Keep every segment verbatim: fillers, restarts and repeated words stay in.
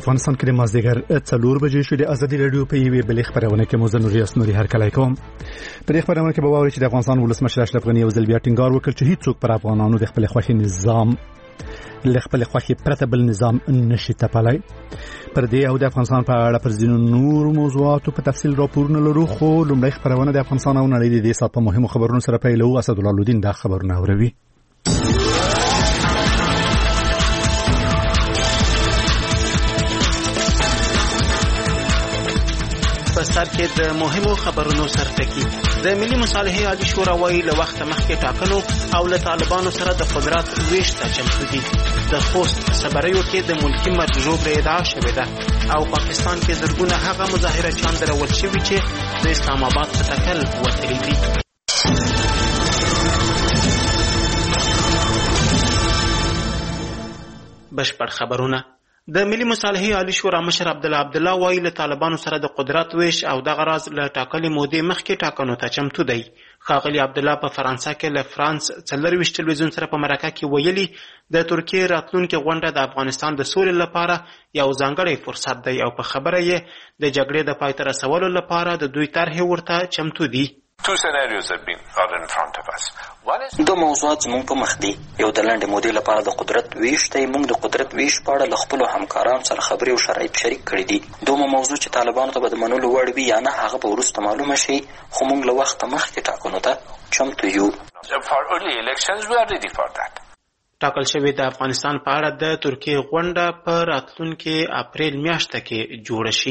افغانستان کې د مازدیګر څلور بجې شو. د ازادي رادیو په یوې بلې خبرونه کې مو زه نوریاس نوري هرکلی کوم. په دې خبرونه کې به واورئ چې د افغانستان ولسمشر اشرف غني یو ځل بیا ټینګار وکړ چې هیڅوک پر افغانانو د خپل خوښي نظام له خپل خوښي پرته بل نظام نشي تپلی. پر دې او د افغانستان په اړه پر ځینو نور موضوعاتو په تفصیل راپورونه لرو، خو لومړی خبرونه د افغانستان او نړۍ د دې سات په مهمو خبرونو سره پیلوو. اسدالله لودین دا خبرونه اوروي. په سر کې د مهمو خبرونو سرټکی. د ملي مصالحې عالی شورا وايي له وخت مخکې ټاکنو او له طالبانو سره د قدرت ویش ته چمتو دي. د خوست صبریو کې د ملکی مرجوب ادعا شوې ده او پاکستان کې زرګونه هغه مظاهرچیان درول شوي چې د اسلام آباد په تکل وتلي دي. بشپړ خبرونه. د ملي مصالحې عالی شورا مشر عبدالله عبدالله وايي له طالبانو سره د قدرت ویش او دغه راز له ټاکلې مودې مخکې ټاکنو ته چمتو دی. ښاغلي عبدالله په فرانسه کې له فرانس څلرویشت تلویزیون سره په مرکه کې ویلي د ترکیې راتلونکې غونډه د افغانستان د سولې لپاره یو ځانګړی فرصت دی او په خبره یې د جګړې د پای ته رسولو لپاره د دوی طرحې ورته چمتو دي. Two scenarios have been are in front of us. One is دو موضوعات زموږ په مخ دي. یو د لنډې مودې لپاره د قدرت ویش دی. موږ د قدرت ویش په اړه له خپلو همکارانو سره خبرې او شرایط شریک کړي دي. دومره موضوع چې طالبانو ته به د منلو وړ وي یا نه هغه به وروسته معلومه شي، خو موږ له وخته مخکې ټاکنو ته چمتو یو. For early elections we are ready for that. ټاکل شوې د افغانستان په اړه د ترکیې غونډه په راتلونکې اپریل میاشته کې جوړه شي.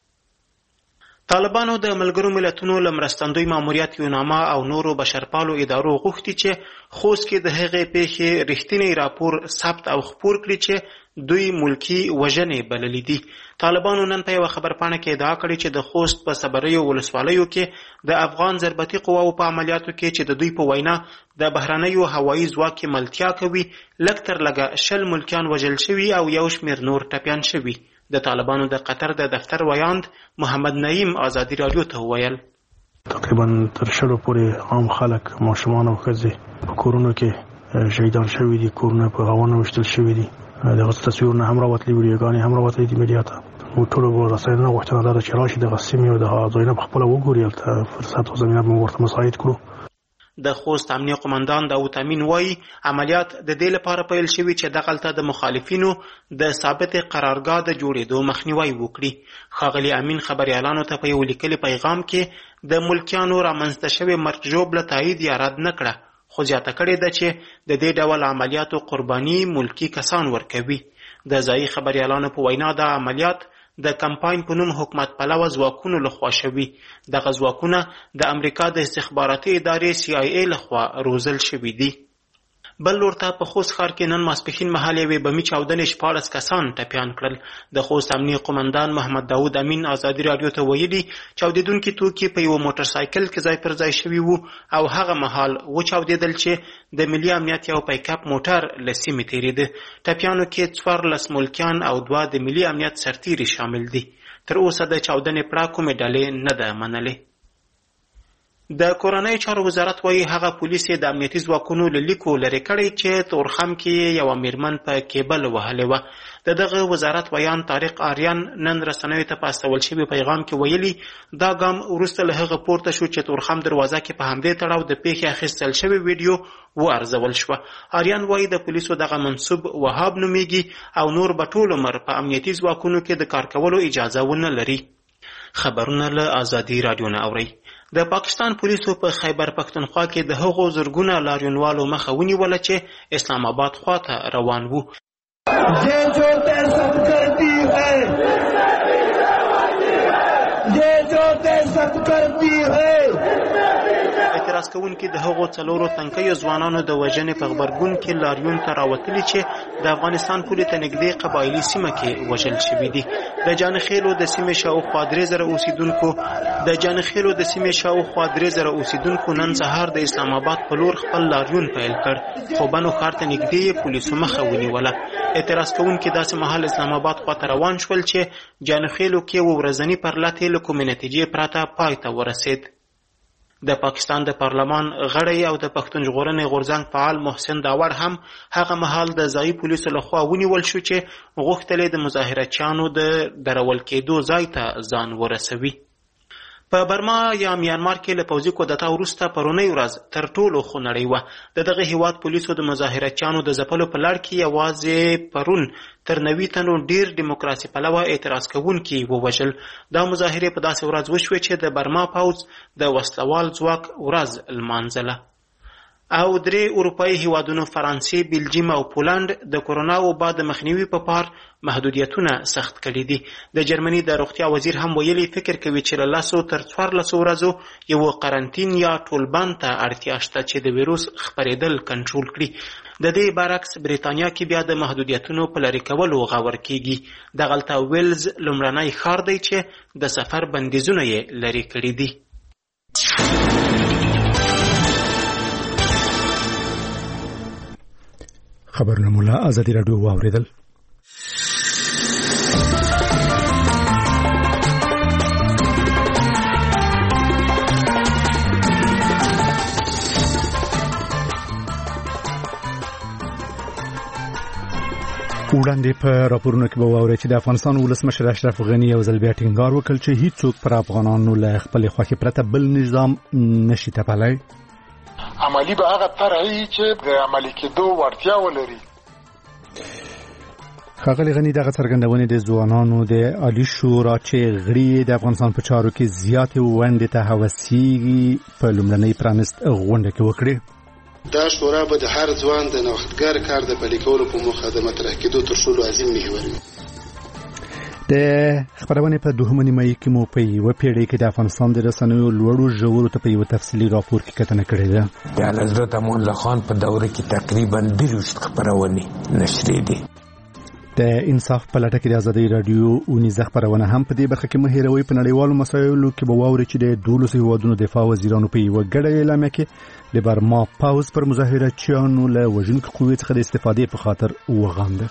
طالبانو د ملګرو ملتونو له مرستندوی ماموریت یونامه او نورو بشرپالو ادارو غوښتي چې خوست کې د هغې پیښې رښتینی راپور ثبت او خپور کړي چې دوی ملکی وژنې بللې دي. طالبانو نن په یوه خبرپاڼه کې ادعا کړې چې د خوست په صبریو ولسوالیو کې د افغان ضربتي قواو په عملیاتو کې چې د دوی په وینا د بهرنیو هوایي ځواک ملتیا کوي لږ تر لږه شل ملکیان وژل شوي او یو شمېر نور ټپیان شوي. د طالبانو د قطر د دفتر ویاند محمد نعیم ازادي رادیو ته وویل تقریبا تر شلو پورې عام خلک ماشومان او ښځې په کورونو کې شهیدان شوي دي، کورونه په غوانو ویشتل شوي دي. دغه تصویرونه هم راوتلي، ویډیوګانې هم راوتلي دي میډیا ته. موږ ټولو به رسنیو نه غوښتنه دا ده چې راشي دغه سیمې او دغه ځایونه په خپله وګوري، هلته فرصت او زمینه به ورته مساعد کړو. د خوست امنیه قماندان داود امین وایي عملیات د دې لپاره پیل شوي چې دغلته د مخالفینو د ثابت قرارګاه د جوړېدو مخنیوی وکړي. ښاغلي امین خبریالانو ته په یو لیکلي پیغام کې د ملکیانو رامنځته شوې مرګ ژوبله تایید یا رد نه کړه، خو زیاته کړې ده چې د دې ډول عملیاتو قرباني ملکی کسان ورکوي. د ځایي خبریالانو په وینا دا عملیات د کمپاین په نوم حکومت پلوه ځواکونو لخوا شوي. دغه ځواکونه د امریکا د استخباراتي ادارې سی آی ای لخوا روزل شوي دي. بل لور ته په خوست ښار کې نن ماسپښین مهال یوې بمي چاودنې شپاړس کسان ټپیان کړل. د خوست امنیه قماندان محمد داود امین ازادي رادیو ته ویلي چاودېدونکي توکي په یوه موټر سایکل کې ځای پر ځای شوي وو او هغه مهال وچاودېدل چې د ملي امنیت یو پیکاپ موټر له سیمې تېرېده. ټپیانو کې څوارلس ملکیان او دوه د ملي امنیت سرتیري شامل دي. تر اوسه د چاودنې پړه کومې ډلې نه ده منلې. د کورنۍ چارو وزارت وايي هغه پولیس د امنیتي ځواکونو له لیکو لرې کړی چې تورخم کې یوه میرمن په کیبل وهلې وه. د دغه وزارت ویان طارق آریان نن رسنیو ته په استول شوي پیغام کې ویلي دا ګام وروسته له هغه پورته شو چې تورخم دروازه کې په همدې تړاو د پیښې اخیستل شوې ویډیو وارزول شوه. آریان وايي د پولیسو دغه منصوب وهاب نومیږي او نور به ټول عمر په امنیتي ځواکونو کې د کار کولو اجازه ونه لري. خبرونه له ازادي رادیو نه اورئ. د پاکستان پولیسو په خیبر پښتونخوا کې د هغو زرګونه لاریونوالو مخه ونیوله چې اسلام آباد خواته روان وو. اعتراض کوونکي د هغو څلورو تنکیو ځوانانو د وژنې په غبرګون کې لاریون ته راوتلي چې د افغانستان پولې ته نږدې قبایلي سیمه کې وژل شوي دي. د جانخیلو د سیمې شاوخوا درې زره اوسیدونکو د جانخیلو د سیمې شاوخوا درې زره اوسیدونکو نن سهار د اسلام آباد په لور خپل لاریون پیل کړ، خو بنو ښار ته نږدې یې پولیسو مخه ونیوله. اعتراض کوونکي داسې مهال اسلام آباد خواته روان شول چې جانخیلو کې یوه ورځني پرلت یې له کومې نتیجې پرته پای ته ورسېد. د پاکستان د پارلمان غړی او د پښتون ژغورنې غورځنګ فعال محسن داور هم هغه مهال د ځایي پولیسو لخوا ونیول شو چې غوښتل د مظاهرچیانو د درول کېدو ځای ته ځان ورسوي. په برما یا میانمار کې له پوځي کودتا وروسته پرونی ورځ تر ټولو خونړۍ وه. د دغه هیواد پولیسو د مظاهرچیانو د ځپلو په لړ کې یوازې پرون تر نوي تنو ډیر دیموکراسي پلوه اعتراض کوونکي ووژل. دا مظاهرې په داسې ورځ وشوې چې د برما پوځ د وسلوال ځواک ورځ لمانځله. او درې اروپایي هیوادونو فرانسې، بلجیم او پولند د کورونا وبا د مخنیوي په پار محدودیتونه سخت کړي دي. د جرمني د روغتیا وزیر هم ویلي فکر کوي چې له لسو تر څوارلسو ورځو یو قرنطین یا ټولبند ته اړتیا شته چې د ویروس خپرېدل کنټرول کړي. د دې برعکس بریتانیا کې بیا د محدودیتونو په لرې کولو غور کیږي. دغلته ویلز لومړنی ښار دی چې د سفر بندیزونه یې لرې کړي دي. خبرونه مولا ازادي راډیو واوریدل. وړاندې په راپورونو کې به واورئ چې د افغانستان ولسمشر اشرف غني یو ځل بیا ټینګار وکړ چې هیڅوک پر افغانانو له خپلې خوښې پرته بل نظام نشي تپلی. عملی به هغه طرحی چې د عملي کېدو وړتیا ولري. ښاغلي غني دغه څرګندونې د ځوانانو د عالي شورا چې غړي د افغانستان په چارو کې زیاتې ونډې ته هوسیږي په لومړنۍ پرانست غونډه کې وکړې. دا شورا به د هر ځوان د نوښتګر کار د پلي کولو په موخه د مطرح کېدو تر ټولو عظیم محور وي. د خبرونه په دوهمه نیمایي کې مو په یوه پیړۍ کې د افغانستان د رسنیو لوړو ژورو ته په یوه تفصیلي راپور کې کتنه کړې ده. د اعلیحضرت امان الله خان په دوره کې تقریبا دېرش خپرونې نشرې دي. د انصاف په لټه کې د ازادي راډیو اونیزه خبرونه هم په دې برخه کې مه هېروئ. په نړیوالو مسایلو کې به واورئ چې د دولسو هیوادونو دفاع وزیرانو په یوه ګډه اعلامیه کې د برما پوځ پر مظاهرچیانو له وژونکو قوې څخه د استفادې په خاطر وغانده.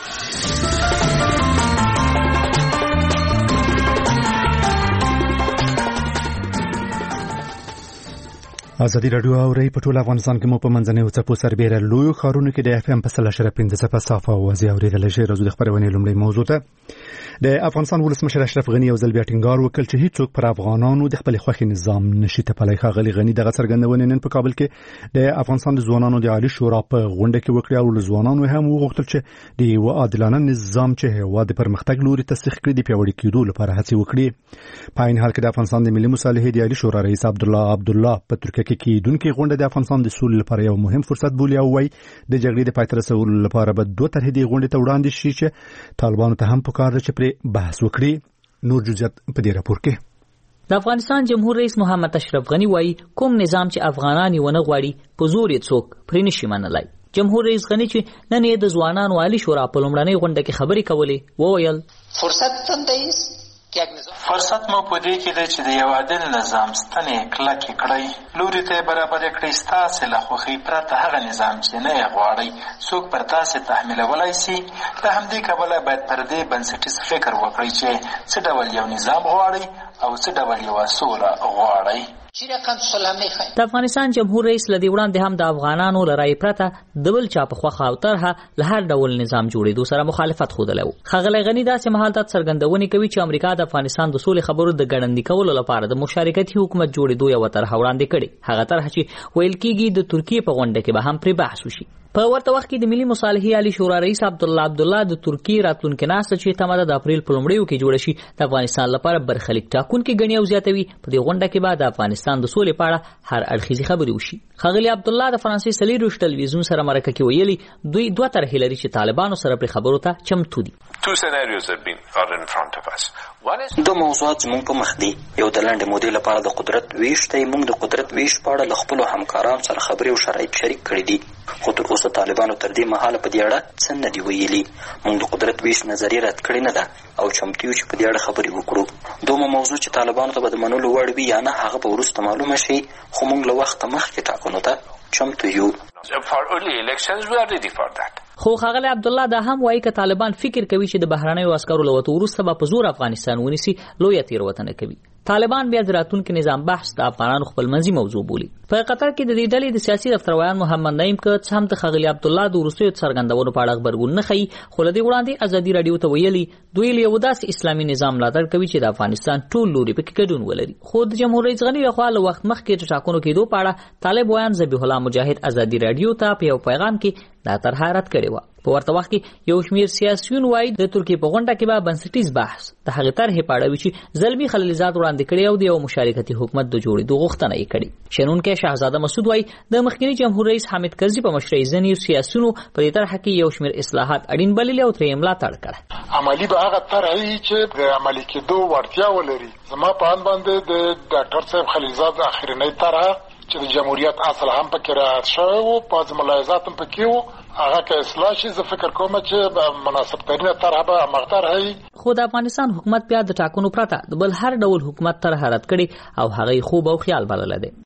ازادي راډیو اوري په ټول افغانستان کې مو په منځنۍ څپو سربېره لویو ښارونو کې د اف ام په سل اشاره پنځه څپه صافه اوازې اورېدلی شئ. راځو د خپرونې لومړۍ موضوع ته. د افغانستان ولسمشر اشرف غني یو ځل بیا ټینګار وکړ چې هیڅوک پر افغانانو د خپلې خوښې نظام نشي تپلی. ښاغلي غني دغه څرګندونې نن په کابل کې د افغانستان د ځوانانو د عالي شورا په غونډه کې وکړې او له ځوانانو هم وغوښتل چې د یوه عادلانه نظام چې هېواد د پرمختګ لوري ته سیخ کړي د پیاوړي کېدو لپاره هڅې وکړي. په عین حال کې د افغانستان د ملي مصالحې د عالي شورا رئیس عبدالله عبدالله په ترکیه کې کېدونکې غونډه د افغانستان د سولې لپاره یو مهم فرصت بولي او وايي د جګړې د پای ته رسولو لپاره به دوه طرحې دې غونډې ته وړاندې شي چې طالبانو ته هم پکار ده چې پرې بحث وکړي. نور جزئیات په دې راپور کې. د افغانستان جمهور رئیس محمد اشرف غني وايي کوم نظام چې افغانان یې ونه غواړي په زور یې څوک پرې نشي منلی. جمهور رئیس غني چې نن یې د ځوانانو عالي شورا په لومړنۍ غونډه کې خبرې کولې وویل فرصت تنده است فرصت مو په دې کې دی چې د یو عادل نظام ستنې کلکې کړئ، لوري ته برابرې کړئ. ستاسې له خوښۍ پرته هغه نظام چې نه یې غواړئ څوک پر تاسې تحمیلولی سي. له همدې کبله باید پر دې بنسټیز فکر وکړئ چې څه ډول یو نظام غواړئ او څه ډول یوه سوله غواړئ. د افغانستان جمهور رئیس لدی وړاندې هم د افغانانو لرای پرته د بل چا په خوخه او طرحه له هر ډول نظام جوړېدو سره مخالفت خوده و. ښاغلی غني داسې مهال ته څرګندونې کوي چې امریکا د افغانستان د سولې خبرو د ګړندي کولو لپاره د مشارکتي حکومت جوړېدو یو طرحه وړاندې کړي. هغه طرحه چې ویل کېږي د ترکیې په غونډه کې به هم پرې بحث وشي. په ورته وخت کې د ملي مصالحې عالي شورا رئیس عبدالله عبدالله د ترکیې راتلونکې ناسته چې تمه ده د اپریل په لومړیو کې جوړه شي د افغانستان لپاره برخلیک ټاکونکې ګڼي او زیاتوي. په دې غونډه کې به د افغانستان د سولې په اړه هر اړخیزې خبرې وشي. ښاغلي عبدالله د فرانسې څلېرویشت ټلویزیون سره مرکه کې ویلي دوی دوه طرحې لري چې طالبانو سره پرې خبرو ته چمتو دي. دو موضوعات زموږ په مخ دي. یو د لنډې مودې لپاره د قدرت ویش دی. موږ د قدرت ویش په اړه له خپلو همکارانو سره خبرې او شرایط شریک کړي دي، خو تر اوسه طالبانو تر دې مهاله په دې اړه څه نه دي ویلي. موږ د قدرت ویش نظریه رد کړې نه ده او چمتو یو چې په دې اړه خبرې وکړو. دومره موضوع چې طالبانو ته به د منلو وړ وي یا نه هغه به وروسته معلومه شي، خو موږ له وخته مخکې ټاکنو ته چمتو یو. خو ښاغلی عبدالله دا هم وایي که طالبان فکر کوي چې د بهرنیو عسکرو له وتو وروسته به په زور افغانستان ونیسي لویه تېروتنه کوي. طالبان بیا د راتلونکي نظام بحث د افغانانو خپلمنځي موضوع بولي. په قطر کې د دې ډلې د سیاسي دفترویان محمد نعیم که څه هم د ښاغلي عبدالله د وروستیو څرګندونو په اړه غبرګون نه ښیي، خو له دې وړاندې ازادي راډیو ته ویلي دوی له یو داسې اسلامي نظام ملاتړ کوي چې د افغانستان ټول لوري پکې ګډون ولري. خو د جمهور رئیس غني لخوا له وخت مخکې د ټاکنو کېدو په اړه طالب ویان ذبیح الله مجاهد ازادي راډیو ته په یو پیغام کې دا طرحه رد کړې وه. په ورته وخت کې یو شمېر سیاسیون وایي د ترکیې په غونډه کې به بنسټیز بحث د هغې طرحې په اړه وي چې زلمي خلیلزاد وړاندې کړی او د یو مشارکتي حکومت د جوړېدو غوښتنه یې کړې. شنونکی شهزاده مسعود وایي د مخکني جمهور رئیس حامد کرزي په مشرۍ ځینې سیاسیونو په دې طرحه کې یو شمېر اصلاحات اړین بللي او ترې یې ملاتړ کړی. عملي به هغه طرحې چې د عملي کېدو وړتیا ولري. زما په اند باندې د ډاکټر صاحب خلیلزاد اخرنۍ طرحه چې د جمهوریت اصل هم پکې رعایت شوی و، بعض ملاحظات هم پکې وو، هغه که اصلاح شي زه فکر کوم چې مناسب ترینه طرحه به همغه طرحه وي. خو د افغانستان حکومت بیا د ټاکنو پرته د بل هر ډول حکومت طرحه رد کړي او هغه یې خوب او خیال بللی دی.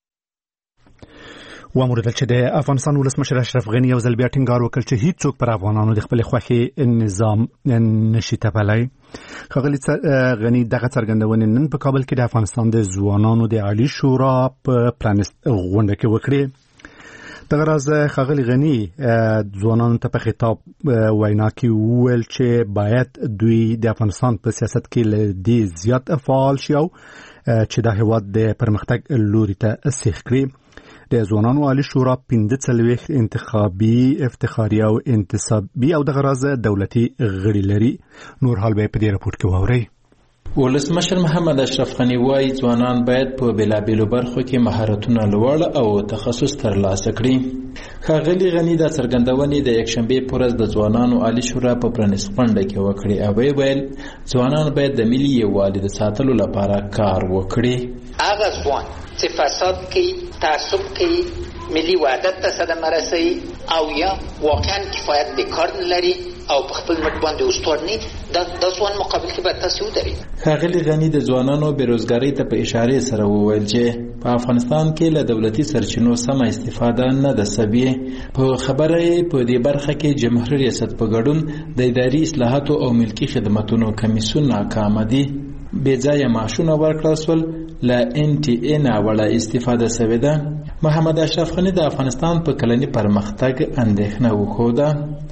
واموردل چې د افغانستان ولسمشر اشرف غني یو ځل بیا ټینګار وکړ چې هیڅوک پر افغانانو د خپل خوښې نظام نشي تپلی. ښاغلي غني دغه څرګندونې نن په کابل کې د افغانستان د ځوانانو د عالي شورا په پرانیست غونډه کې وکړې. دغه راز ښاغلي غني ځوانانو ته په خطاب وینا کې وویل چې باید دوی د افغانستان په سیاست کې له دې زیات فعال شي او چې دا هېواد د پرمختګ لوري ته سیخ کړي. د ځوانانو عالي شورا پنځه څلوېښت انتخابي، افتخاري او انتصابي او دغه راز دولتي غړي لري. نور حال به په دې راپورټ کې واورئ. ولسمشر محمد اشرف غني وايي ځوانان باید په بېلابېلو برخو کې مهارتونه لوړ او تخصص ترلاسه کړي. ښاغلي غني دا څرګندونې د یکشنبې په ورځ د ځوانانو عالي شورا په پرانیست غونډه کې وکړې او ویې ویل ځوانان باید د ملي یووالي د ساتلو لپاره کار وکړي. هغه ځوان چې فساد کوي، تعصب کوي، ملي وحدت ته صدمه رسوي او یا واقعا کفایت د کار نه لري او په خپل مټ باندې استوار نه د ځوان مقابل کې به تاسو ودرئ. ښاغلي غني د ځوانانو بېروزګارۍ ته په اشارې سره وویل چې په افغانستان کې له دولتي سرچینو سمه استفاده نه ده سوې. په خبره یې په دې برخه کې جمهوري ریاست په ګډون د اداري اصلاحاتو او ملکي خدمتونو کمیسیون ناکامه دي. بې ځایه معاشونه ورکړل سول، له ان ټي اې ناوړه استفاده سوې ده. محمد اشرف غني د افغانستان په کلني پرمختګ اندېښنه وښوده.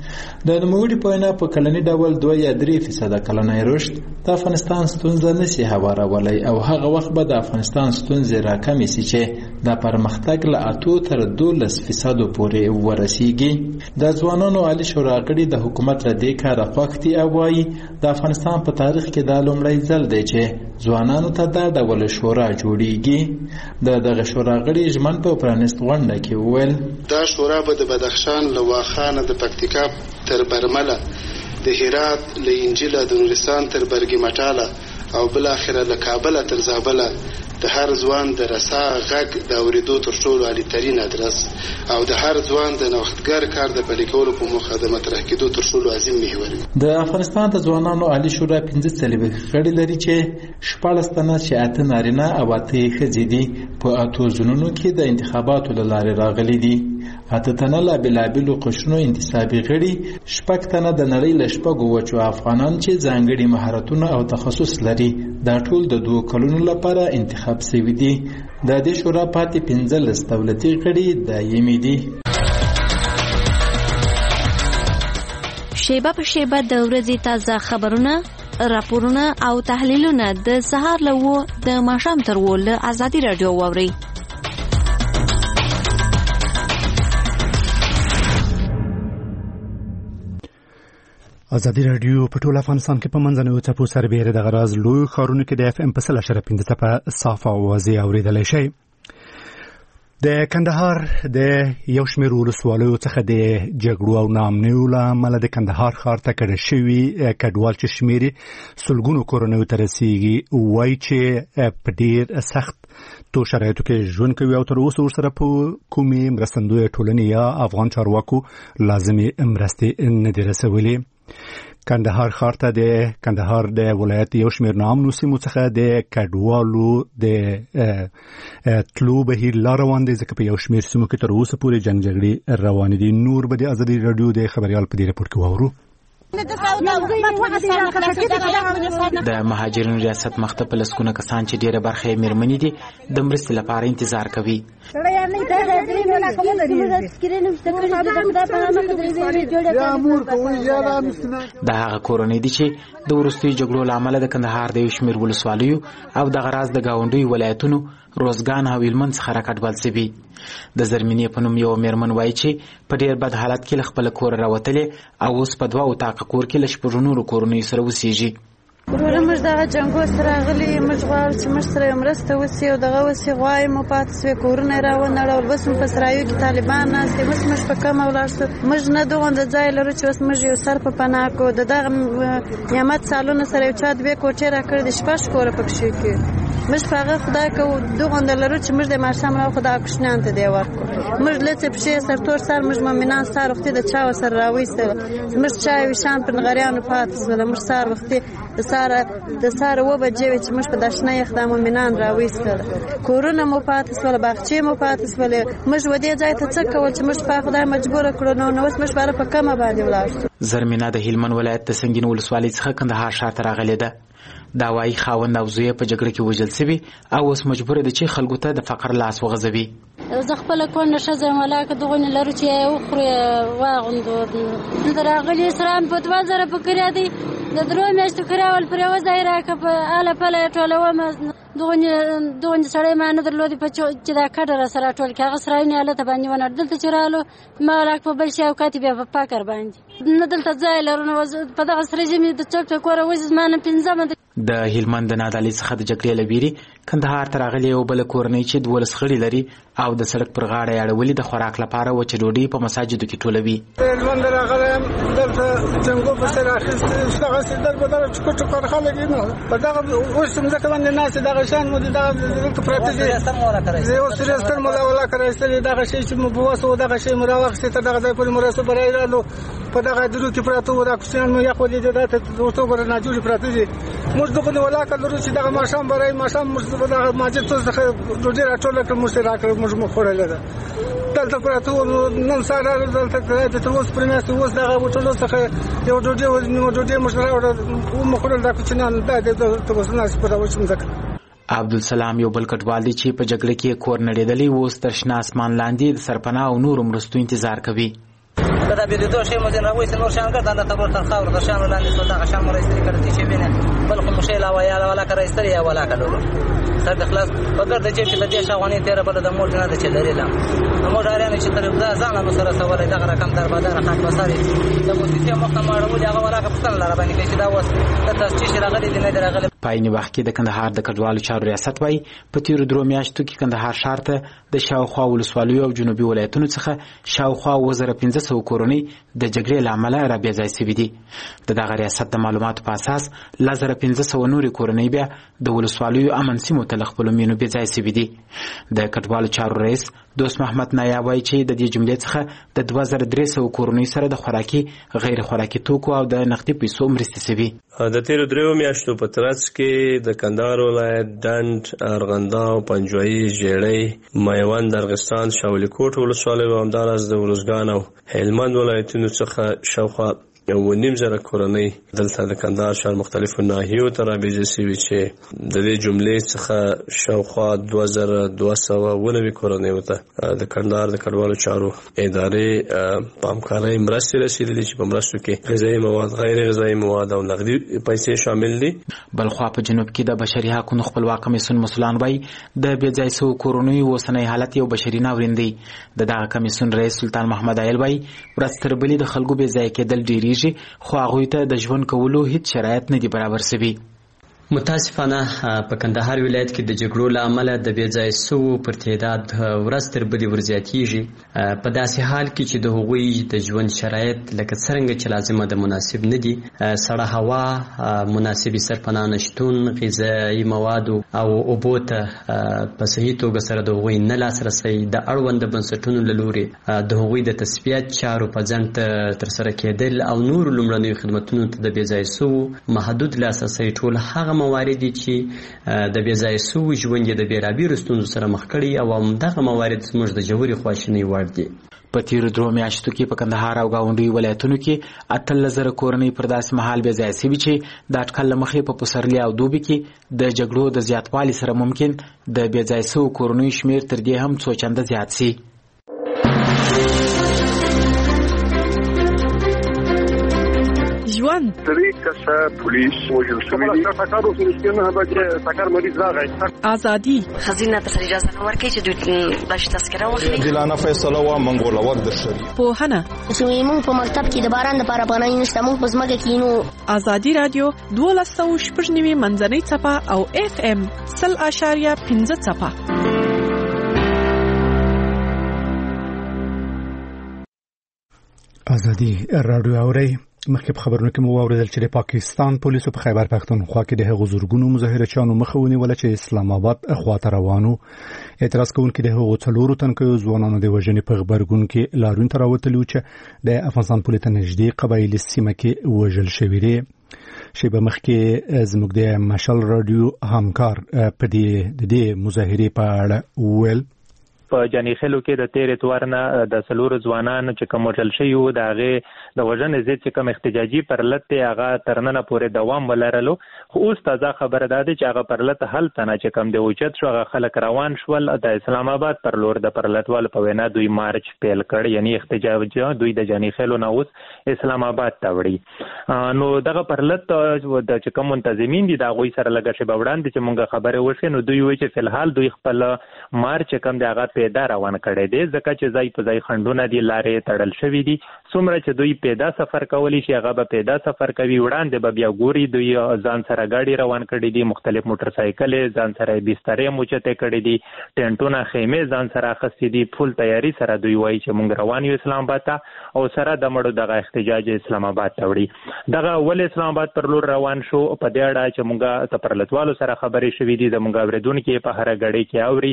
د نوموړي په وینا په کلني ډول دوه یا درې فیصده کلنی رشد د افغانستان ستونزه نشي هوارولی او هغه وخت به د افغانستان ستونزې راکمې سي چې د پرمختګ له اتو تر دولس فیصدو پورې ورسیږي. د ځوانانو عالي شورا غړي د حکومت له دې کاره خوښ دي او وایي د افغانستان په تاریخ کې دا لومړی ځل دی چې ځوانانو ته دا ډول شورا جوړیږي. د دغه شورا غړي ژمن په پرانیست غونډه کې وویل دا شورا به د بدخشان له واخانه د پکتیکا تر برمله، د هرات له انجیله، د نورستان تر برګي مټاله او بل اخره له کابل تر زابل د هر ځوان د رسا غږ د اوریدو تر ټولو عالی ترين ادرس او د هر ځوان د نوښتګر کار د پلي کولو په موخه د مطرح کېدو تر ټولو عظیم محور وي. د افغانستان د ځوانانو عالی شورا پنځه څلوېښت غړي لري چې شپاړس تنه چې اته نارینه او اته ښځې دي په اتو ځونونو کې د انتخاباتو له لارې راغلي دي. اته تنه له بېلابېلو قشرونو انتصابي غړي، شپږ تنه د نړۍ له شپږو وچو افغانان چې ځانګړي مهارتونه او تخصص لري. دا ټول د دوه کلونو لپاره انتخاب شوي دي. د دې شورا پاتې پنځلس دولتي غړي دایمي دي. شیبه په شیبه د ورځې تازه خبرونه، راپورونه او تحلیلونه د سهار له وو د ماښام تر وو له ازادي راډیو واورئ. ازادي راډیو په ټول افغانستان کې په منځنوي څپو سربېره د غراز لوی ښارونو کې د اف ام په سل اشاره پنځه څپه صافه اوازې اورېدلی شئ. د کندهار د یو شمېر ولسوالیو څخه د جګړو او ناامنیو له امله د کندهار ښار ته کډه شوي کډوال چې شمېر یې سلګونو کورنیو ته رسیږي وایي چې په ډېر سخت تو شرایطو کې ژوند کوي او تر اوسه ورسره په کومې مرستندویه ټولنې یا افغان چارواکو لازمې مرستې نه دي رسولې. کندهار ښار ته د کندهار د ولایت یو شمېر ناامنو سیمو څخه د کډوالو د تلو بهیر لا روان دی ځکه په یو شمېر سیمو کې تر اوسه پورې جنګ جګړې روانې دي. نور به د ازادي راډیو د خبریال په دې راپور کې واورو. د مهاجرینو ریاست مخته په لسګونه کسان چې ډیره برخه یې میرمنې دي د مرستې لپاره انتظار کوي. دا هغه کورنۍ دي چې د وروستیو جګړو له امله د کندهار د یو شمېر ولسوالیو او دغه راز د ګاونډیو ولایتونو روزګان او هلمند څخه راکټبل سوي. د زرمینې په نوم یو میرمن وایي چې په ډیر بد حالت کې له خپله کوره راوتلې او اوس په دوه اتاقه کور کې له شپږو نورو کورنیو سره اوسېږي. وروره موږ دغه جنګو سره راغلي، موږ غواړو چې موږ سره مرسته وسي او دغه وسي غواړو مو پاتې سوی کورونه یې راونړول. بس مو په سرایو کې طالبان ناست دي، اوس موږ په کمه ولاړ شو. موږ نه دغونده ځای لرو چې اوس موږ یو سر په پناه کړو. د دغه نعمت سالونه سره یو چا دوې کوټې راکړې دي، شپږ کوره پکښې کې موږ په هغه خدای کوو دغونده لرو چې موږ د ماښام راوخو دغه کوشنیانو ته دې ورکړو. موږ لڅې پښې سرتور سر موږ مؤمنان سهار وختي د چا ورسره راویستل. زموږ چای ویشان په نغریانو پاتې سول. موږ سهار وختي د سهاره د سهاره اوه بجې وې چې موږ په دا شنه یخ دا مؤمنان راویستل. کورونه مو پاتې سول، باغچې مو پاتې سولې. موږ و دې ځای ته څه کول چې موږ په خدای مجبوره کړو. نو نو اوس موږ باره په کمه باندې ولاړ شو. زرمینه د هلمند ولایت د سنګین ولسوالۍ څخه کندهار ښار ته راغلې ده. دا وایي خاوند او زوی په جګړه کې وژل سوي او اوس مجبوره ده چې خلکو ته د فقر لاس وغځوي. زه خپله کونډه ښځه یم، ولاکه دغونې لرو چې یې وخورو یې واغوندو. دلته راغلي اسلام په دوه زره په کریا دی، د درو میاشتو کریا ول پر یوه ځای راکړه، په اله پله یې ټولومه. دغونې دغونې سړی ما نه درلودې په چې دا کډه راسره راټول کړي. هغه سرایونه یې هلته باندې ونړ. دلته چې رالو ما ولاک په بل شي اوقات بیا په پاکر باندې نه دلته ځای لرو. نو په دغه سره ژمې د چوک په کوره وځي. زما نن پنځمه ده. د هلمند د نادعلي څخه د جګړې له ویرې کندهار ته راغلې یو بله کورنۍ چې دولس غړي لري او د سړک پر غاړه یې اړولي د خوراک لپاره وچه ډوډۍ په مساجدو کې ټولوي. هلمند راغلی یم، دلته جنګو پسې راخیستې دغسې در په دغه چوکو چوکو خلک یې نو په دغه اوس مځکه باندې ناستې دغه شیان مو دي دغه دلته پراته دي. اوس ریاستر مو راولاکه راایستلې دغه شی چې مو په وس و دغه شی مو راواخیستې تر دغه ځای پورې مو راسه برای رالو. په دغه درو کې پراته وو دا کوچنیان مو یخ ولیدې دا ته ورته وګوره ناجوړې پراته دي. موږ دغونې ولاکه لرو چې دغه ماښام برای ماښام موږ دغه مسجد څخه ډوډۍ راټوله کړه، موږ یې راکړه، موږ مو خوړلې ده. دلته پراته وو نن سهار راغلو دلته تر اوسه پورې ناست اوس دغه وټولو څخه یو ډوډۍ نیمه ډوډۍ موږ راوړه ومو خوړل. دا کوچنیان دا دلته اوس ناست په دغه وچه مځکه. عبدالسلام یو بل کډوال دی چې په جګړه کې کور نړېدلی اوس تر شنه اسمان لاندې د سرپناه او نورو مرستو انتظار کوي. دا د بېلېدو شی مو ځینې راوایستل، نور شیان ګرد هلته ور تر خاورو تر شیانو لاندې شول. دغه شیان مو را ایستلي کړه چې وینې بل خو مو شی لا یا ولاکه را ایستلې یا ولاکه لرو سر د خلاص په ګرده جیب چې د دې شاوانې تېره بله د موټ نه ده چې لرې ده. د موټ اریانې چې تر ځانه مو سره سولی دغه رقم دربداره خاک بسار د موسسې مخه مو اړولي هغه ولاکه پوښتنه له راباندې کوي چې دا اوس دلته څه شي راغلي دي نه دي راغلي. په عین وخت کې د کندهار د کډوالو چارو ریاست وایي په تېرو درو میاشتو کې کندهار ښار ته د شاوخوا ولسوالیو او جنوبي ولایتونو څخه شاوخوا اووه زره پنځه سوه کورنۍ د جګړې له امله رابېځای سوي دي. د دغه ریاست د معلوماتو په اساس لس زره پنځه سوه نورې کورنۍ بیا د ولسوالیو امن سیمو ته له خپلو مینو بېځای سوي دي. د کډوالو چارو رئیس دوست محمد نایاب وایي چې د دې جملې څخه د دوه زره درې سوه کورنیو سره د خوراکي غیر خوراکي توکو او د نقدي پیسو مرستې سوي. د تېرو دریو میاشتو په ترڅ کې د کندهار ولایت ډنډ، ارغنداو، پنجوایي، ژیړۍ، میوند، ارغستان، شاولیکوټ ولسوالیو او همداراز د ارزګان او هلمند ولایتونو څخه شاوخوا یو نیم زره کورنۍ دلته د کندهار ښار مختلفو ناحیو ته رابېځې سوي چې د دې جملې څخه شاوخوا دوه زره دوه سوه اووه نوي کورنیو ته د کندهار د کډوالو چارو ادارې په همکارۍ مرستې رسېدلي چې په مرستو کې غذایي مواد، غیر غذایي مواد او نقدي پیسې شامل دي. بلخوا په جنوب کې د بشري حقونو خپلواک کمیسیون مسؤلان وایي د بېځای سوو کورنیو اوسنی حالت یو بشري ناورین دی. د دغه کمیسیون رئیس سلطان محمد عیل وایي ورځ تر بلې د خلکو بېځایه کېدل ډېرېږي خو هغوی ته د ژوند کولو هیڅ شرایط نه دي برابر سوي. متاسفانه په کندهار ولایت کې د جګړو له امله د بې ځای سوو پر تعداد ورځ تر بلې ورزیاتېږي په داسې حال کې چې د هغوی د ژوند شرایط لکه څرنګه چې لازمه د مناسب نه دي. سړه هوا، مناسبې سرپناه نشتون، غذایي موادو او اوبو ته په صحیح توګه سره د هغوی نه لاسرسی، د اړونده بنسټونو له لورې د هغوی د تثبیت چارو په ځنډ ترسره کېدل او نورو لومړنیو خدمتونو ته د بې ځای سوو محدود لاسرسی ټول هغه هغه موارد چې د بې ځایه سوي ژوند یې د بېلابېلو ستونزو سره مخ کړي او همدغه موارد زموږ د ژورې خواشینۍ وړ دي. په تیرو درو میاشتو کې په کندهار او ګاونډیو ولایتونو کې اتلس زره کورنۍ پر داسې مهال بې ځایه سوي چې د اټکل له مخې په پسرلي او دوبي کې د جګړو د زیاتوالي سره ممکن د بې ځایه سوو کورنیو شمېر تر دې هم څو چنده زیات سي. ژوند درې کسه پولیس وژل شوي دي. ټکر وشو چې نه به ټکر مریض راغی. ازادي خزینه ته اجازه نه ورکړي چې دوی بش تذکره واخلي. عادلانه فیصله و منګوله وخت درشري. پوهنه چې موږ په مکتب کې د باران لپاره پناه نشته، موږ په ځمکه کې نو. ازادي رادیو دولس سوه شپږ نوي منځنۍ څپه او اف ام سل اشاریه پنځه څپه. ازادي رادیو اوري. مخکې په خبرونو کې مو واوریدل چې د پاکستان پولیسو په خیبر پښتونخوا کې د هغو زورګونو مظاهرچیانو مخه ونیوله چې اسلام آباد خواته روانو. اعتراض کوونکي د هغو څلورو تنکیو ځوانانو د وژنې په غبرګون کې لاریون ته راوتلي وو چې د افغانستان پولې ته نږدې قبایلي سیمه کې وژل شوي دي. شیبه مخکې زموږ د مشال رادیو همکار په دې د دې مظاهرې په اړه وویل. په جنی خلو کې د تیر اتوار نه د سلور ځوانان چې کوم وژل شوي وو د هغې د وژنې ضد چې کوم احتجاجي پرلت دی هغه تر ننه پورې دوام ولرلو. خو اوس تازه خبره ده چې هغه پرلت هلته نه چې کوم دی اوچت شو هغه خلک روان شول د اسلام آباد پر لور. د پرلتوالو په وینا دوی مارچ پیل کړ، یعنی احتجاج دوی د جنی خلو نه اوس اسلام آباد ته وړي. نو دغه پرلت د چې کوم منتظمین دي د هغوی سره لږه شیبه وړاندې چې مونږ خبرې وشوې نو دوی وایي چې فلحال دوی خپل مارچ کم دی هغه پیدا روان کړی دی ځکه چې ځای په ځای خنډونه دي، لارې تړل شوي دي. څومره چې دوی پیدا سفر کولی شي هغه به پیدا سفر کوي. وړاندې به بیا ګوري دوی ځان سره ګاډي روان کړي دي، مختلف موټر سایکلې ځان سره بسترې موچتې کړي دي، ټینټونه خیمې ځان سره اخیستې دي. فول تیاری سره دوی وایي چې موږ روان یو اسلام آباد ته او سره د مړو دغه احتجاج اسلام آباد ته وړي. دغه ولې اسلام آباد پر لور روان شو په دې اړه چې موږ د پرلتوالو سره خبرې شوې دي زموږ اورېدونکي په هره ګړۍ کې اوري.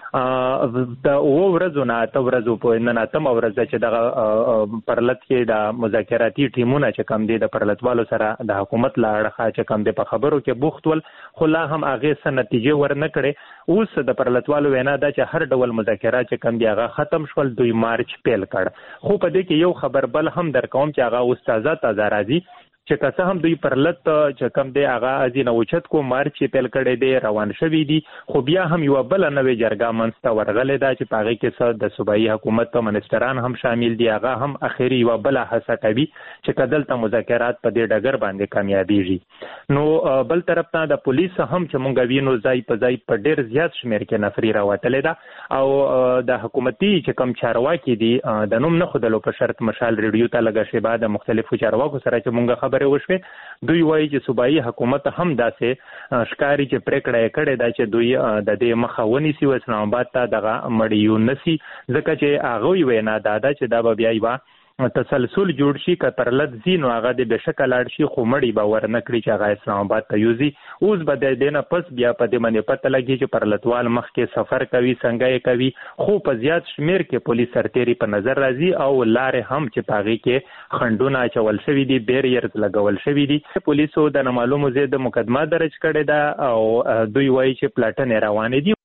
د اوه ورځو نه اته ورځو په نن اتمه ورځ چې دغه پرلت کې د مذاکراتي ټیمونه چې کوم دي د پرلتوالو سره د حکومت له اړخه چې کوم دي په خبرو کې بوخت ول، خو لا هم هغې څه نتیجې ورنه کړې. اوس د پرلتوالو وینا ده چې هر ډول مذاکرات چې کوم دي هغه ختم شول، دوی مارچ پیل کړ. خو په دې کې یو خبر بل هم در کوم چې هغه اوس تازه تازه راځي چې که څه هم دوی پرلت چې کوم دی هغه ازینه اوچت کو مارچ پیل کړی دی، روان شوي دي. خو بیا هم یوه بله نوې جرګه منځته ورغلې ده چې په هغې کې څه د صوبایي حکومت منسټران هم شامل دي. هغه هم اخري یوه بله هڅه کوي چې که دلته مذاکرات په دې ډګر باندې کامیابیږي. نو بل طرف ته د پولیس هم چې مونږ وینو ځای په ځای په ډېر زیات شمېر کې نفري راوتلې ده او د حکومتي چې کوم چارواکي دي د نوم نه ښودلو په شرط مشال ریډیو ته لږه شیبه د مختلفو چارواکو سره چې مونږ خبرې وشوې دوی وایي چې صوبایي حکومت هم داسې ښکاري چې پریکړه یې کړې ده چې دوی د دې مخه ونیسي او اسلام آباد ته دغه مړي یونسي، ځکه چې هغوی وینا دا ده چې دا به بیا یوه تسلسل جوړ شي. که پرلت ځي نو هغه د بېشکه لاړ شي خو مړي به ور نه کړي چې هغه اسلام آباد ته یوځي. اوس به د دې نه پس بیا په دې باندې پته لګي چې پرلتوال مخکې سفر کوي څنګه یې کوي، خو په زیات شمېر کې پولیس سرتېري په نظر راځي او لارې هم چې په هغې کې خنډونه اچول شوي دي، بیریرز لګول شوي دي. پولیسو د نامعلومو ضد مقدمه درج کړې ده او دوی وایي چې پلاټنې روانې دي.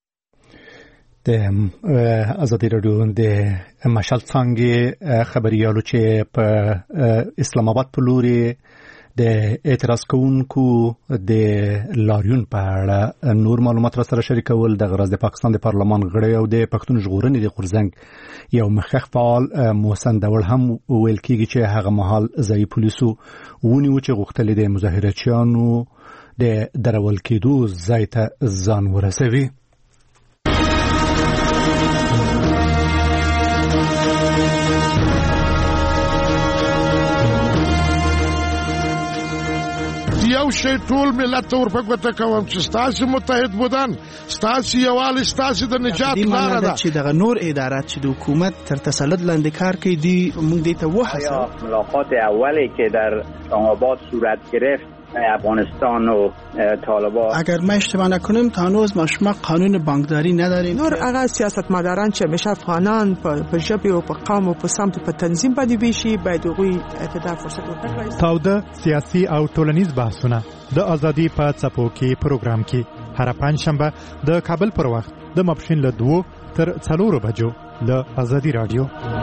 د ازادي رادیو د مشال څانګې خبريالو چې په اسلام آباد په لوري د اعتراض کوونکو د لاریون په اړه نور معلومات را سره شریکول. د غرض د پاکستان د پارلمان غړی او د پښتون ژغورنې د غورځنګ یو مخکښ فعال محسن دول هم ویل کېږي چې هغه مهال ځایي پولیسو ونیو چې غوښتل د مظاهرچیانو د درول کېدو ځای ته ځان ورسوي. یو شی ټول ملت ته ورپګوته کوم چې ستاسو متحد بودن، ستاسو یووالی، ستاسو د نجات لاره ده. چې دغه نور ادارات چې د حکومت تر تسلط لاندې کار کوي دي موږ دې ته وحسن. ملاقات اولی که در اسلام آباد صورت گرفت افغانستان و طالبان. اگر ما اشتباه نکنیم تا هنوز ما شما قانون بانکداری نداریم. نور هغه سیاستمداران چې همیشه افغانان په ژبه او په قوم او په سمت په تنظیم باندې ویشي باید هغوی ته فرصت ورکړي. تاوده سیاسي او ټولنیز بحثونه د ازادي په څپو کې پروګرام کې هر پنځ شنبه د کابل پر وخت د ماپښین له دوه تر څلورو بجو له ازادي رادیو.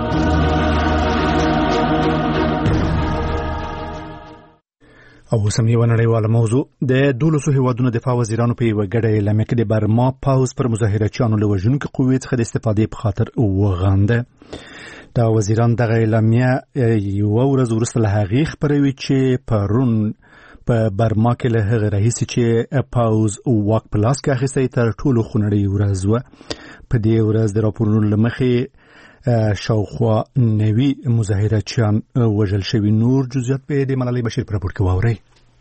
او سم یو نړیواله موضوع د دولسو هیوادونو دفاع وزیرانو په یوه ګډه اعلامیه کې د برما پوځ پر مظاهرچیانو له وژونکو قوې څخه د استفادې په خاطر وغانده. دا وزیران دغه اعلامیه یوه ورځ وروسته له هغې خپروي چې پرون په برما کې له هغه راهیسې چې پوځ واک په لاس کې اخیستی تر ټولو خونړۍ ورځ وه. په دې ورځ د راپورونو له مخې شاوخوا نوي مظاهرچیان وژل شوي. نور جزئیات په د ملالۍ بشیر په راپور کې واورئ.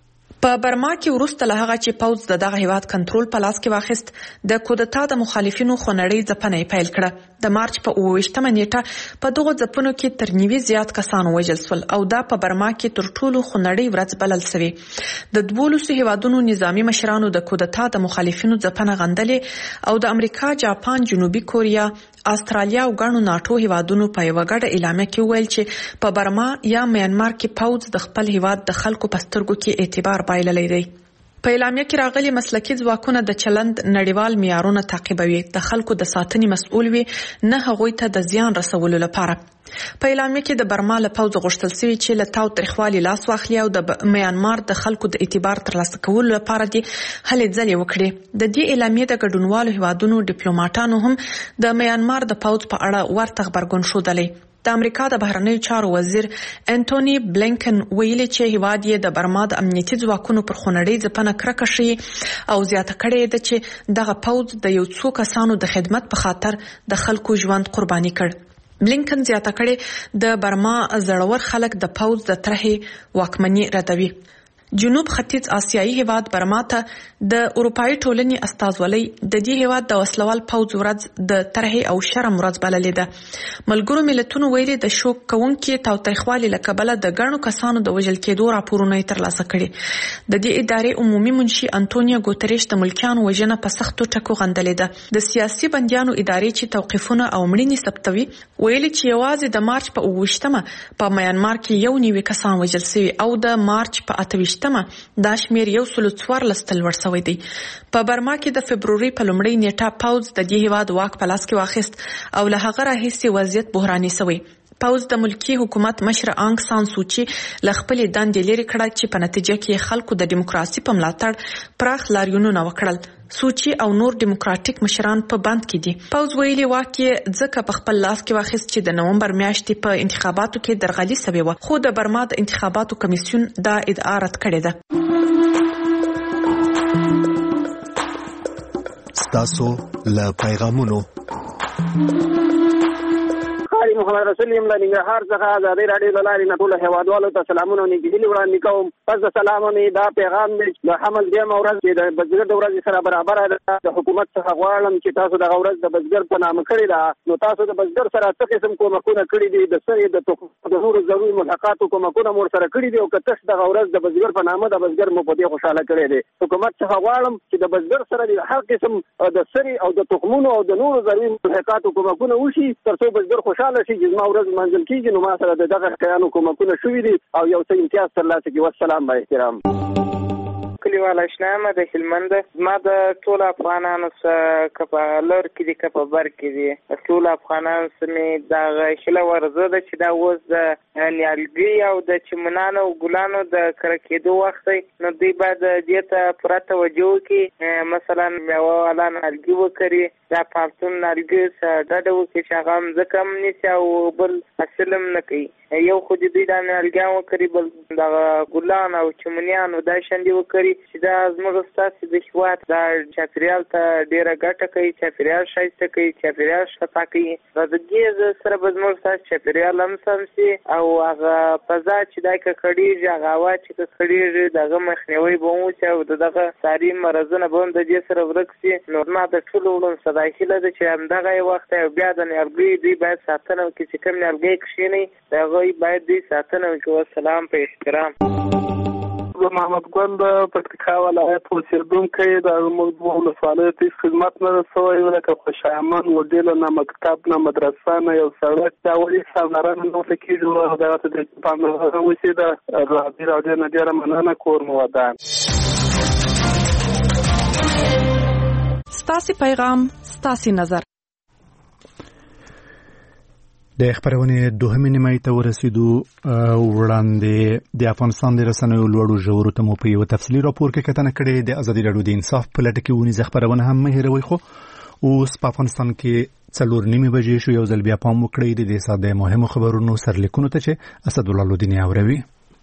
په برما کې وروسته له هغه چې پوځ د دغه هیواد کنټرول په لاس کې واخیست، د کودتا د مخالفینو خونړۍ ځپنه یې پیل کړه. د مارچ په اووه ویشتمه نیټه په دغو ځپنو کې تر نیوي زیات کسان وژل شول او دا په برما کې تر ټولو خونړۍ ورځ بلل شوې. د دولسو هیوادونو نظامی مشرانو د کودتا د مخالفینو ځپنه غندلې او د امریکا، جاپان، جنوبي کوریا، استرالیا او ګڼو ناټو هیوادونو په یوه ګډه اعلامیه کې وویل چې په برما یا میانمار کې پوځ د خپل هیواد د خلکو په سترګو کې اعتبار بایللی دی. په اعلامیه کې راغلي مسلکي ځواکونه د چلند نړیوال معیارونه تعقیبوي، د خلکو د ساتنې مسؤل وي، نه هغوی ته د زیان رسولو لپاره. په اعلامیه کې د برما له پوځ غوښتل شوي چې له تاوتریخوالي لاس واخلي او د میانمار د خلکو د اعتبار ترلاسه کولو لپاره دي هلې ځلې وکړي. د دې اعلامیې د ګډونوالو هیوادونو ډیپلوماټانو هم د میانمار د پوځ په اړه ورته غبرګون ښودلی. د امریکا د بهرنیو چارو وزیر انټونی بلینکن ویلي چې هیواد یې د برما د امنیتي ځواکونو پر خونړۍ ځپنه کرکه ښیي او زیاته کړې ده چې دغه پوځ د یو څو کسانو د خدمت په خاطر د خلکو ژوند قرباني کړ. بلینکن زیاته کړې د برما زړور خلک د پوځ د طرحې واکمني ردوي. جنوب ختیځ آسیایي هیواد برما ته د اروپایي ټولنې استازولۍ د دې هیواد د وسلوال پوځ ورځ د طرحې او شرم ورځ بللې ده. ملګرو ملتونو ویلي د شوک کوونکې تاوتریخوالي له کبله د ګڼو کسانو د وژل کېدو راپورونه یې ترلاسه کړي. د دې ادارې عمومي منشي انټونیو ګوتریش د ملکیانو وژنه په سختو ټکو غندلې ده. د سیاسي بندیانو ادارې چې توقیفونه او مړینې ثبتوي ویلي چې یوازې د مارچ په اووه ویشتمه په میانمار کې یو نوي کسان وژل شوي او د مارچ په اته ویشتمه دا شمیر یو سلو څوارلس تل لوړ شوی دی. په برما کې د فبروري په لومړۍ نیټه پوځ د دې هیواد واک په لاس کې واخیست او له هغه راهیسې وضعیت بحراني شوی. پوځ د ملکی حکومت مشر آنګ سان سوچي له خپلې دندې لرې کړه چې په نتیجه کې خلکو د دیموکراسي په ملاتړ پراخ لاریونونه وکړل. سوچي او نور دیموکراتیک مشران په بند کې دي. پوځ ویلي واکې ځکه په خپل لاس کې واخیست چې د نومبر میاشتې په انتخاباتو کې درغلي سوې وه، خو د برما د انتخاباتو کمیسیون دا ادعا رد کړې ده. ستاسو له پیغامونو علي محمد رسول یم له ننګرهار څخه ازادي راډیو له لارې نه ټولو هیوادوالو ته سلامونه او نیکهیلې وړاندې کوم. پس د سلامه مې دا پیغام دی د حمل دیمه ورځ چې د بزګر د ورځې سره برابره ده. د حکومت څخه غواړم چې تاسو دغه ورځ د بزګر په نامه کړې ده، نو تاسو د بزګر سره څه قسم کومکونه کړي دي، د سرې د تخم د نورو ضروري ملحقاتو کومکونه مو سره کړي دي او که تاسو دغه ورځ د بزګر په نامه د بزګر مو په دې خوشاله کړی دی. حکومت څخه غواړم چې د بزګر سره د هر قسم د سرې او د تخمونو او د نورو ضروري ملحقاتو کومکونه وشي ترڅو بزګر خوشاله شي چې زما ورځ منزل کیږي. نو ما سره د دغه کیانو کومکونه شوي دي او یو څه امتیاز ترلاسه کړي. والسلام با احترام. کلیوال اشنامه د هلمند ما د ټول افغانانو سره کپا لور کې دي کپا بر کې دي ټول افغانان سمې دا خله ورزه ده چې دا اوس د نیالګي او د چمنانو او ګلانو د کرکېدو وخت نو دوی باید دې ته پوره توجه وکړي. مثلا میوه والا نیالګي وکړي، دا پالتون نیالګي سره ډډه وکړي چې هغه هم ځکه هم نیسي او بل حاصل هم نه کوي. یو خو د دوی دا نیالګیان وکړي، بل دغه ګلان او چمنیان او دا شندې وکړي چې دا زموږ ستاسو د هېواد دا چاپېریال ته ډېره ګټه کوي، چاپېریال ښایسته کوي، چاپېریال ښه کوي. د دې سره به زموږ ستاسو چاپېریال هم سم شي او هغه فضا چې دا ککړېږي، هغه هوا چې ککړېږي د هغه مخنیوی به وشي او د دغه ساري مرضونه به هم د دې سره ورک شي. نو ما د ټولو وړاندې صدا هیله ده چې همدغه وخت او بیا د نیالګیو دوی باید ساتنه وکړي چې کوم نیالګی کښېني د هغوی باید دوی ساتنه وکړي. والسلام په احترام. زه محمد ګل د پکتیکا ولایت اوسېدونکی د موږ ولسوالۍ ته خدمت نه رسوي لکه خوشامن وډیل نه مکتب نه مدرسه نه یو سړک دا ولې ساملاران نو فکر دا ته د پاملرنه وشي د راځي راځي نه ډیره مننه کوم ودان ستاسي پیغام ستاسي نظر د خبرونه دوهمه نیمه ته ورسېدو وړاندې د افغانستان د رسنیو لوړو ژورو ته مو په یو تفصیلي راپور کې کتنه کړې د ازادي راډیو د انصاف په لټه کې ونی خبرونه هم مه هېروئ خو اوس په افغانستان کې څلور نیمه بجې شو یو ځل بیا پام وکړئ د ساده مهمو خبرونو سرلیکونو ته چې اسد الله لودینی اوروي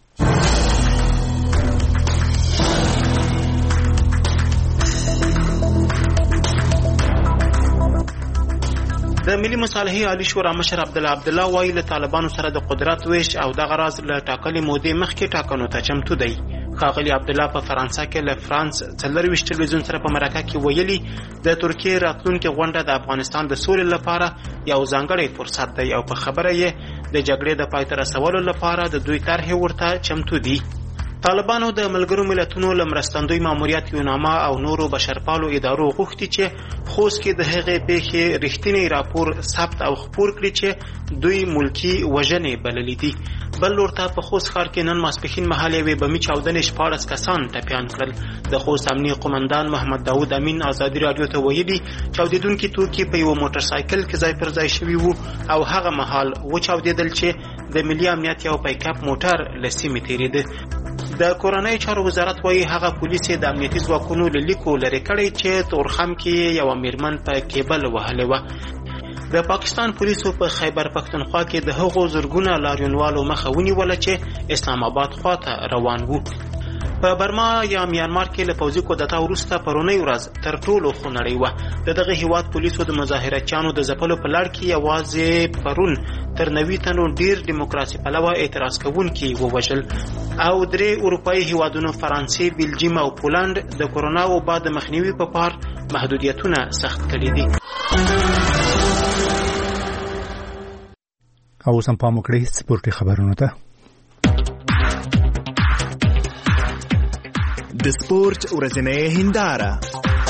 د ملي مصالحې عالی شورا مشر عبد الله عبد الله وايي له طالبانو سره د قدرت ویش او د غراض له ټاکلې مودې مخکې ټاکنو ته چمتو دی. ښاغلي عبد الله په فرانسه کې له فرانس څلرويشت ټلویزیون سره په مرکه کې ویلي د ترکیې راتلونکي غونډه د افغانستان د سولې لپاره یو ځانګړی فرصت دی او په خبره یې د جګړې د پای ته رسولو لپاره د دوی طرحې ورته چمتو دي. طالبانو د ملګرو ملتونو لمرستندوی ماموریت یوناما او نورو بشرپالو ادارو غوښتي چې خوست کې د هغې پیښې رښتینی راپور ثبت او خپور کړي چې دوی ملکی وژنې بللې دي. بل لورته په خوست ښار کې نن ماسپښین مهال یوې بمي چاودنې شپاړس کسان ټپیان کړل. د خوست امنیه قومندان محمد داود امین ازادي راډیو ته ویلي چاودېدونکي توکي په یو موټر سایکل کې ځای پر ځای شوي وو او هغه مهال وچاودېدل چې د ملي امنیت یو پیکاپ موټر له سیمې تېرېده. د کورنۍ چارو وزارت وايي هغه پولیس د امنیتي ځواکونو له لیکو لرې کړی چې تورخم کې یو میرمن په کیبل وهلې وه. د پاکستان پولیسو په خیبر پښتونخوا کې د هغو زرګونه لاریونوالو مخه ونیوله چې اسلام آباد خواته روان وو. په برما یا میانمار کې له پوځي کودتا وروسته پرونی ورځ تر ټولو خونړۍ وه. د دغه هیواد پولیسو د مظاهرچیانو د ځپلو په لړ کې یوازې پرون تر نوي تنو ډیر دیموکراسي پلوه اعتراض کوونکي ووژل او درې اروپایي هیوادونو فرانسې، بلجیم او پولند د کورونا وبا د مخنیوي په پار محدودیتونه سخت کړي دي. او سم پام وکړئ سپورتي خبرونو ته. د سپورت ورځنۍ هنداره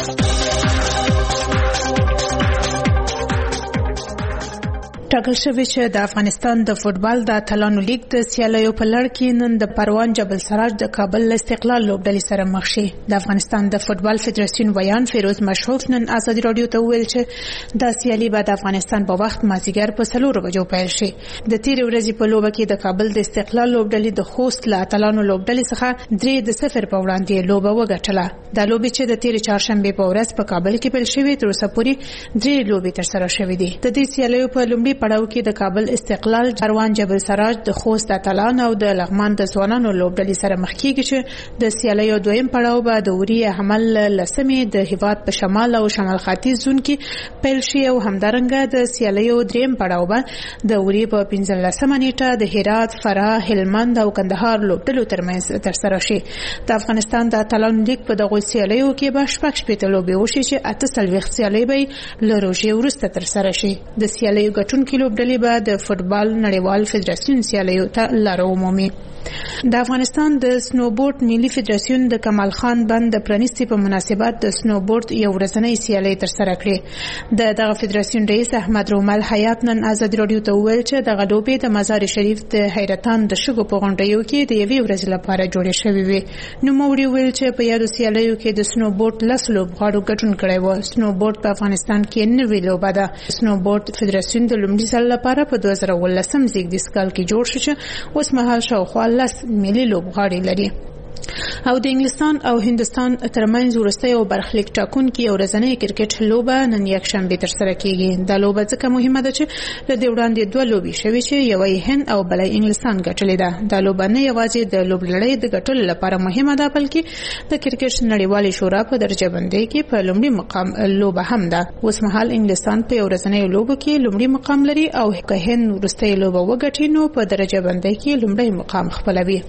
ټاکل شوی چې د افغانستان د فوتبال د اتلانو لیگ د سیالیو په لړ کې نن د پروان جبل سراج د کابل له استقلال لوبډلې سره مخ شي. د افغانستان د فوتبال فدراسیون ویان فیروز مشروف نن ازادي راډیو ته ویل چې د سیالي به د افغانستان په وخت مازیګر په څلور بجو پیل شي. د تیر ورځې په لوبه کې د کابل د استقلال لوبډلې د خوست له اتلانو لوبډلې څخه درې د صفر په وړاندې لوبه وګټله. د لوبې چې د تیر چهارشنبه په ورځ په کابل کې پیل شوې تر اوسه پورې درې لوبې ترسره شوې دي. د دې سیالیو په لومړي پړاو کې د کابل استقلال، پروان جبل سراج، د خوست اتلان او د لغمان د ځوانانو لوبډلې سره مخ کیږي چې د سیالیو دویم پړاو به د وری حمل لسمې د هیواد په شمال او شمال ختیځ زون کې پیل شي او همدارنګه د سیالیو دریم پړاو به د وری په پنځلسمه نیټه د هرات، فراه، هلمند او کندهار لوبډلو ترمنځ ترسره شي. د افغانستان د اتلانو لیگ په دغه سیالیو کې به شپږ شپېته لوبې وشي چې اته څلوېښت سیالۍ به له روژې وروسته ترسره شي. د سیالیو ګټونکي لوبډلې به د فوتبال نړیوال فدراسیون سیالیو ته لاره ومومي. د افغانستان د سنوبورډ ملي فدراسیون د کمال خان بند د پرانیستي په مناسبت د سنوبورډ یو ورځنۍ سیالۍ ترسره کړې. د دغه فدراسیون رئیس احمد رومل حیات نن ازادي راډیو ته وویل چې دغه لوبې د مزار شریف د حیرتان د شګو په غونډیو کې د یوې ورځې لپاره جوړې شوې وې. نوموړي ویل چې په یادو سیالیو کې د سنوبورډ لس لوبغاړو ګډون کړی و. سنوبورډ په افغانستان کې نوې لوبه ده. سنوبورډ فدراسیون د لومړي ځل لپاره په دوه زره اوولسم زیږدیز کال کې جوړ شو چې اوس مهال شاوخوا لس ملي لوبغاړي لري. او د انګلستان او هندستان ترمنځ وروستۍ او برخلیک ټاکونکي یو ورځنۍ کرکټ لوبه نن یکشنبه ترسره کیږي. دا لوبه ځکه مهمه ده چې له دې وړاندې دوه لوبې شوې چې یوه یې هند او بله انګلستان ګټلې ده. دا لوبه نه یوازې د لوبلړۍ د ګټلو لپاره مهمه ده بلکې د کرکټ نړیوالې شورا په درجه بندۍ کې په لومړي مقام لوبه هم ده. اوس مهال انګلستان په یو ورځنۍ لوبه کې لومړي مقام لري او که هند وروستۍ لوبه وګټي نو په درجه بندۍ کې لومړی مقام خپلوي.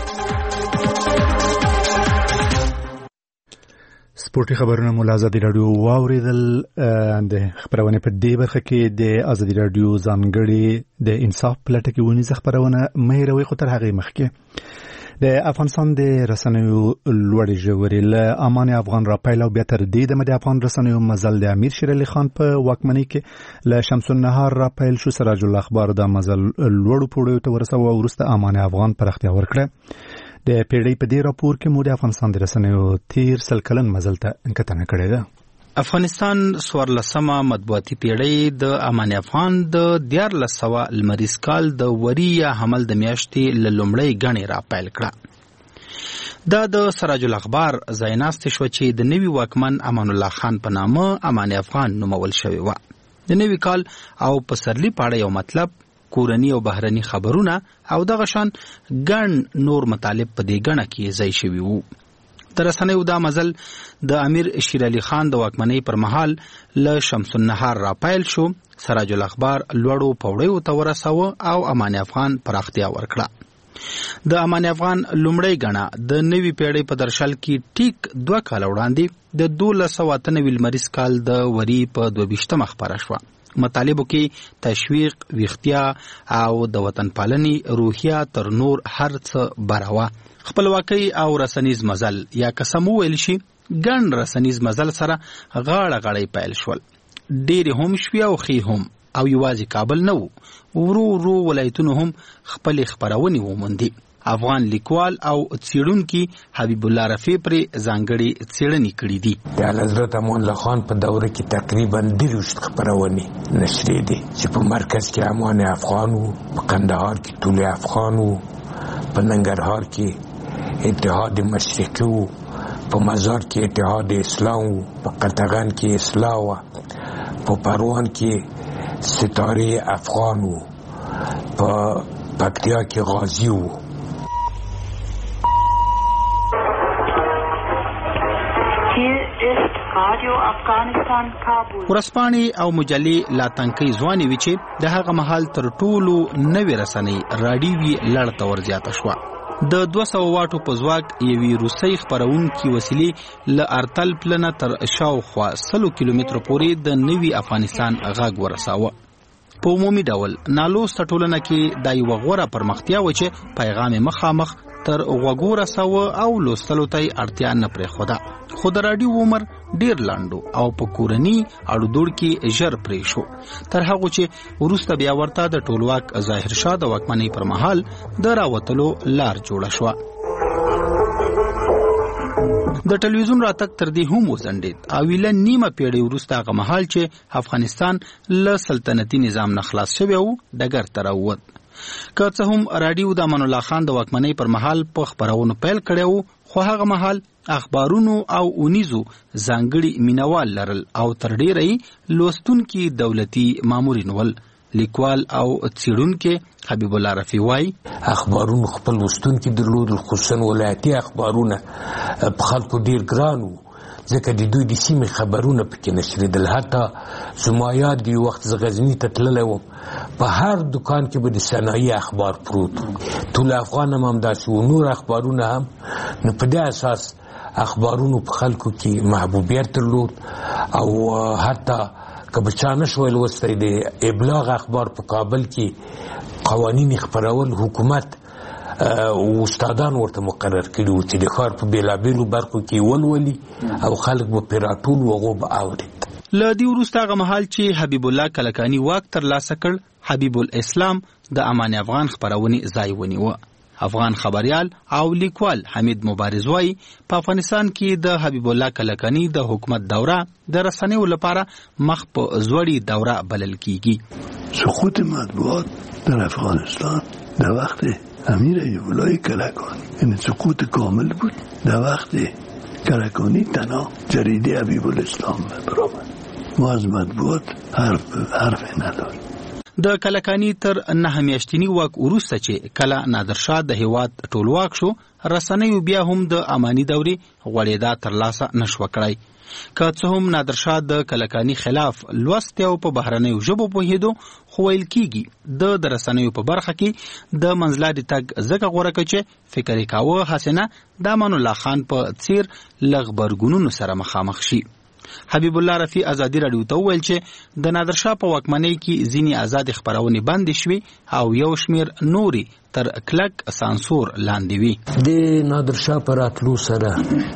سپورتي خبرونه مو ازادي راډیو واوریدل. د خبرونه په دې برخه کې د ازادي راډیو ځانګړي د انصاف پلټه کې ونیزه خبرونه مې روي خو تر هغه مخکې د افغانستان د رسنیو لوړې ژورې له امان افغان راپیل او بیا تر دې دمه د افغان رسنیو مزل د امیر شیر علي خان په واکمنۍ کې له شمس النهار راپیل شو. سراج الاخبار د مزل لوړو پوړیو ته ورسوه او وروسته امان افغان پراختیا ورکړه. د پیړۍ په دې راپور کې مو د افغانستان د رسنیو تیر سل کلن مزل ته کتنه کړې ده. افغانستان څوارلسمه مطبوعاتي پیړۍ د امان افغان د دیارلس سوه لمریز کال د وري یا حمل د میاشتې له لومړۍ ګڼې راپیل کړه. دا د سراج الاخبار ځای ناستې شوه چې د نوي واکمن امان الله خان په نامه امان افغان نومول شوی وه. د نوي کال او پسرلي په اړه یو مطلب، کورني او بهرني خبرونه او دغه شان ګڼ نور مطالب په دې ګڼه کې ځای شوي وو. د رسنیو دا مزل د امیر شیر علي خان د واکمنۍ پر مهال له شمس النهار راپیل شو. سراج الاخبار لوړو پوړیو ته ورسوه او امان افغان پراختیا ورکړه. د امان افغان لومړۍ ګڼه د نوي پیړۍ په درشل کې ټیک دوه کاله وړاندې د دولس سوه اته نوي لمریز کال د وري په دوه ویشتمه خپره شوه. مطالبو کې تشویق، ویښتیا او د وطن پالنې روحیه تر نور هر څه براوه. خپلواکۍ او رسنیز مزل یا قسم ویل شي ګڼ رسنیز مزل سره غاړه غړی پیل شول. ډېرې هم شوې او ښې هم، او یوازې کابل نه وو، ورو ورو ولایتونو هم خپلې خپرونې وموندې. افغان لیکوال او څېړونکي حبیب الله رفیع پرې ځانګړې څېړنې کړي دي. د اعلیحضرت امان الله خان په دوره کې تقریبا دېرش خپرونې نشرې دي چې په مرکز کې امان افغان وو، په کندهار کې طول افغان وو، په ننګرهار کې اتحاد مشرقي وو، په مزار کې اتحاد اسلام وو، په قطغن کې اصلاح وو، په پروان کې ستاره افغان وو، په پکتیا کې غازی وو. ورځپاڼې او مجلې لا تنکۍ ځوانې وي چې د هغه مهال تر ټولو نوې رسنۍ راډیوي لړ ته ورزیاته شوه. د دوه سوه واټو په ځواک یوې روسۍ خپرونکي وسیلې له ارتل پلنه تر شاوخوا سلو کیلومترو پورې د نوي افغانستان غږ ورساوه. په عمومي ډول نالوسته ټولنه کې دا یوه غوره پرمختیا وه چې پیغام یې مخامخ تر غوږو رساوه او لوستلو ته یې اړتیا نه پرېښوده. خو د راډیو عمر ډېر لنډ او په کورني اړودوړ کې ژر پرې شو، تر هغو چې وروسته بیا ورته د ټولواک ظاهرشاه د واکمنۍ پر مهال د راوتلو لار جوړه شوه. د ټلویزیون راتګ تر دې هم وځنډېد او له نیمه پیړۍ وروسته هغه مهال چې افغانستان له سلطنتي نظام نه خلاص شوی و ډګر ته راووت. که څه هم راډیو د امان الله خان د واکمنۍ پر مهال په خپرونو پیل کړی و، خو هغه مهال اخبارونو او اونیزو ځانګړي مینوال لرل او تر ډیره یې لوستونکي دولتي مامورین ول. لیکوال او څېړونکی حبیب الله رفیع وایي اخبارونو خپل لوستونکي درلودل، خصوصا ولایتي اخبارونه په خلکو ډیر ګران وو، ځکه د دوی د سیمې خبرونه پکې نشریدل. حتی زما یاد دی وخت زه غزني ته تللی وم، په هر دکان کې به د صنایع اخبار پروت و. طول افغان هم همداسې و، نور اخبارونه هم. نو په دې اساس اخبارونو په خلکو کې محبوبیت درلود او حتی که به چا نشوی لوستی د ابلاغ اخبار په کابل کې قوانین خپرول حکومت او استادان ورته مقرر کړي وو چې د ښار په بېلابېلو برخو کې ولولي او خلک به پرې راټول و، هغو به اوري. له دې وروسته هغه مهال چې حبیب الله کلکاني واک ترلاسه کړ، حبیب الاسلام د امان افغان خپرونې ځای ونیوه. افغان خبریال او لیکوال حمید مبارز وایي په افغانستان کې د حبیب الله کلکاني د حکومت دوره د رسنیو لپاره مخ په زوړی دوره بلل کیږي. سقوط مطبوعات در افغانستان در وقت امیر ایوب الله کلکانی، یعنی سقوط کامل بود. در وقت کلکانی تنها جریده حبیب الاسلام برآمد. ما از مطبوعات حرف حرف نداریم. د کلکانی تر نهه میاشتنی واک وروسته چې کله نادرشاه د هیواد ټولواک شو، رسنیو بیا هم د امانی دورې غوړېدا ترلاسه نشوه کړی. که څه هم نادرشاه د کلکانی خلاف لوست او په بهرنیو ژبو پوهېدو، خو ویل کېږي د د رسنیو په برخه کې د منځلارې تګ ځکه غوره کړ چې فکر یې کاوه حسنه د امان الله خان په څیر له غبرګونونو سره مخامخ شي. حبیب الله رفیع ازادي رادیو ته وویل چې د نادرشاه په واکمنۍ کې ځینې آزاد خبرونه بند شوي او یو شمیر نوري تر کلک سانسور لاندې وي. د نادرشاه پر راتلو سره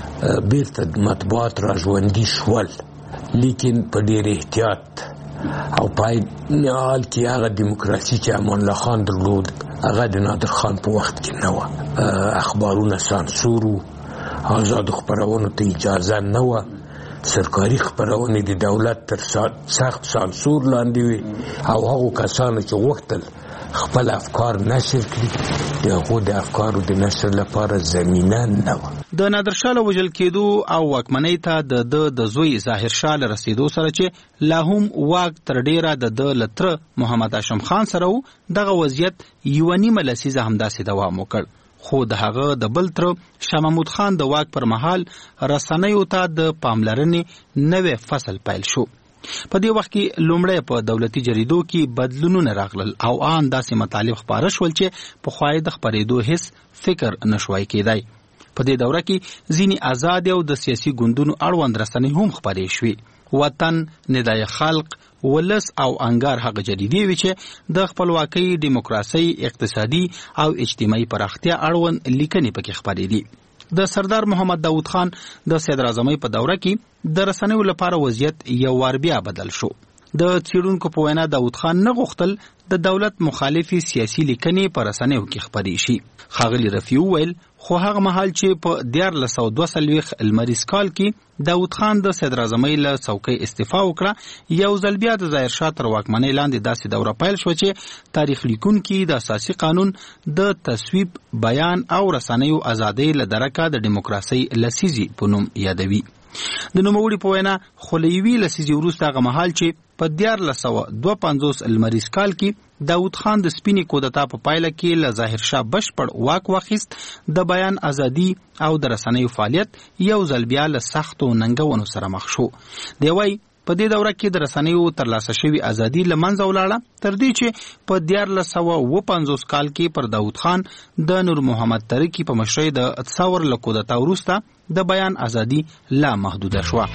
بیرته مطبوعات را ژوندي شول، لیکن په ډېر احتیاط او پای نهال کې هغه دیموکراسي چې امان الله خان درلود هغه د نادر خان په وخت کې نه وه. اخبارونه سانسور وو، آزادو خپرونو ته اجازه نه وه، سرکاري خپرونې د دولت تر سخت سانسور لاندې وي او هغو کسانو چې غوښتل خپل افکار نشر کړي د هغو د افکارو د نشر لپاره زمینه نه وه. د نادرشاه له وژل کېدو او واکمنۍ ته د ده د زوی ظاهرشاه له رسېدو سره چې لا هم واک تر ډېره د ده له تره محمد هاشم خان سره و، دغه وضعیت یوه نیمه لسیزه همداسې دوام وکړ. خو د هغه د بل تره شاه محمود خان د واک پر مهال رسنیو ته د پاملرنې نوی فصل پیل شو. په دې وخت کې لومړی په دولتي جریدو کې بدلونونه راغلل او آن داسې مطالب خپاره شول چې پخوا یې د خپرېدو هیڅ فکر نشوای کېدی. په دې دوره کې ځینې آزاد او د سیاسي ګوندونو اړوند رسنۍ هم خپرې شوې. وطن، ندای خلق، ولس او انګار هغه جریدې وي چې د خپلواکۍ، دیموکراسۍ، اقتصادي او اجتماعي پراختیا اړوند لیکنې پکې خپرېدي. د سردار محمد داود خان د صدراعظمۍ په دوره کې د رسنیو لپاره وضعیت یو وار بیا بدل شو. د څېړونکو په وینا داود خان نه غوښتل د دولت مخالفي سیاسي لیکنې په رسنیو کې خپرې شي. ښاغلي رفیع وویل خو هغه مهال چې په دیارلس سوه دوه څلوېښت لمریز کال کې داود خان د صدراعظمۍ له څوکۍ استعفا وکړه، یو ځل بیا د ظاهرشاه تر واکمنۍ لاندې داسې دوره پیل شوه چې تاریخ لیکونکي د اساسي قانون د تصویب، بیان او رسنیو ازادۍ له درکه د ډیموکراسۍ لسیزې په نوم یادوي. د نوموړي په وینا خو له یوې لسیزې وروسته هغه مهال چې په دیارلس سوه دوه پنځوس لمریز کال کې داود خان د سپینې کودتا په پایله کې له ظاهرشاه بشپړ واک واخیست، د بیان ازادي او د رسنیو فعالیت یو ځل بیا له سختو ننګونو سره مخ شو. دی وايي په دې دوره کې د رسنیو ترلاسه شوې ازادي له منځه ولاړه، تر دې چې په دیارلس سوه اووه پنځوس کال کې پر داود خان د نور محمد ترکی په مشرۍ د تصور له کودتا وروسته د بیان ازادي لا محدوده شوه.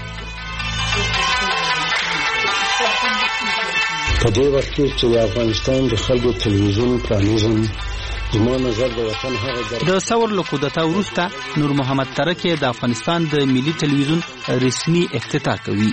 په دې وخت کې چې د افغانستان د خلکو تلویزیون پرانیزم زما نظر د وطن هغه د ثور له کودتا وروسته نور محمد ترکی د افغانستان د ملي تلویزیون رسمي افتتاح کوي.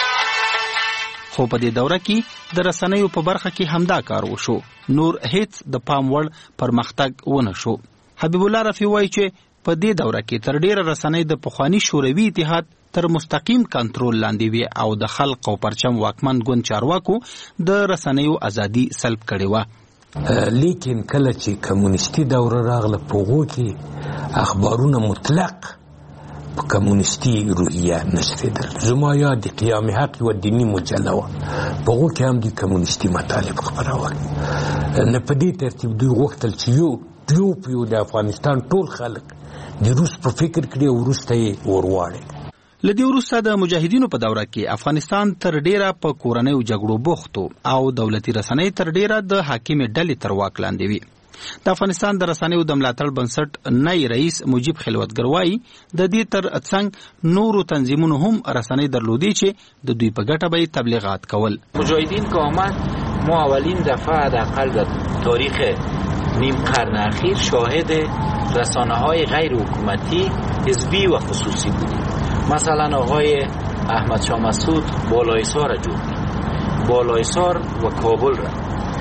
خو په دې دوره کې د رسنیو په برخه کې همدا کار وشو، نور هیڅ د پام وړ پرمختګ ونه شو. حبیب الله رفیع وایي چې په دې دوره کې تر ډیره رسنۍ د پخواني شوروي اتحاد تر مستقیم کنټرول لاندې وي او د خلق او پرچم واکمن ګوند چارواکو د رسنیو ازادي سلب کړې وه. لیکن کله چې کمونیستي دوره راغله په هغو کې اخبارونه مطلق په کمونیستي روحیه نشریدل. زما یاد د قیام حق یوه دیني مجله وه، په هغو کې هم د کمونیستي مطالب خپرول. نه په دې ترتیب دوی غوښتل چې یو یو په یو د افغانستان ټول خلک د روس په فکر کړي او وروسته یې ورواړي. له دې وروسته د مجاهدینو په دوره کې افغانستان تر ډیره په کورنیو جګړو بوختو او دولتي رسنۍ تر ډیره د حاکمې ډلې تر واک لاندې وي. د افغانستان د رسنیو د ملاتړ بنسټ نای رئیس مجیب خلوتګر وایي د دې تر څنګ نورو تنظیمونو هم رسنۍ درلودي چې د دوی په ګټه به تبلیغات کول. مجاهدین که آمد ما اولین دفعه حداقل در تاریخ نیم قرن اخیر شاهد رسانه‌های غیر حکومتی حزبی و خصوصی بودیم. مثلا آقای احمد شاه مسعود بالایسار را جوخت، بالایسار و کابل را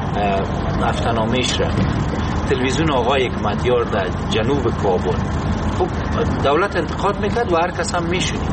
افتنامهش را، تلویزیون آقای حکمتیار در جنوب کابل. خب دولت انتقاد میکرد و هر کس هم میشونی.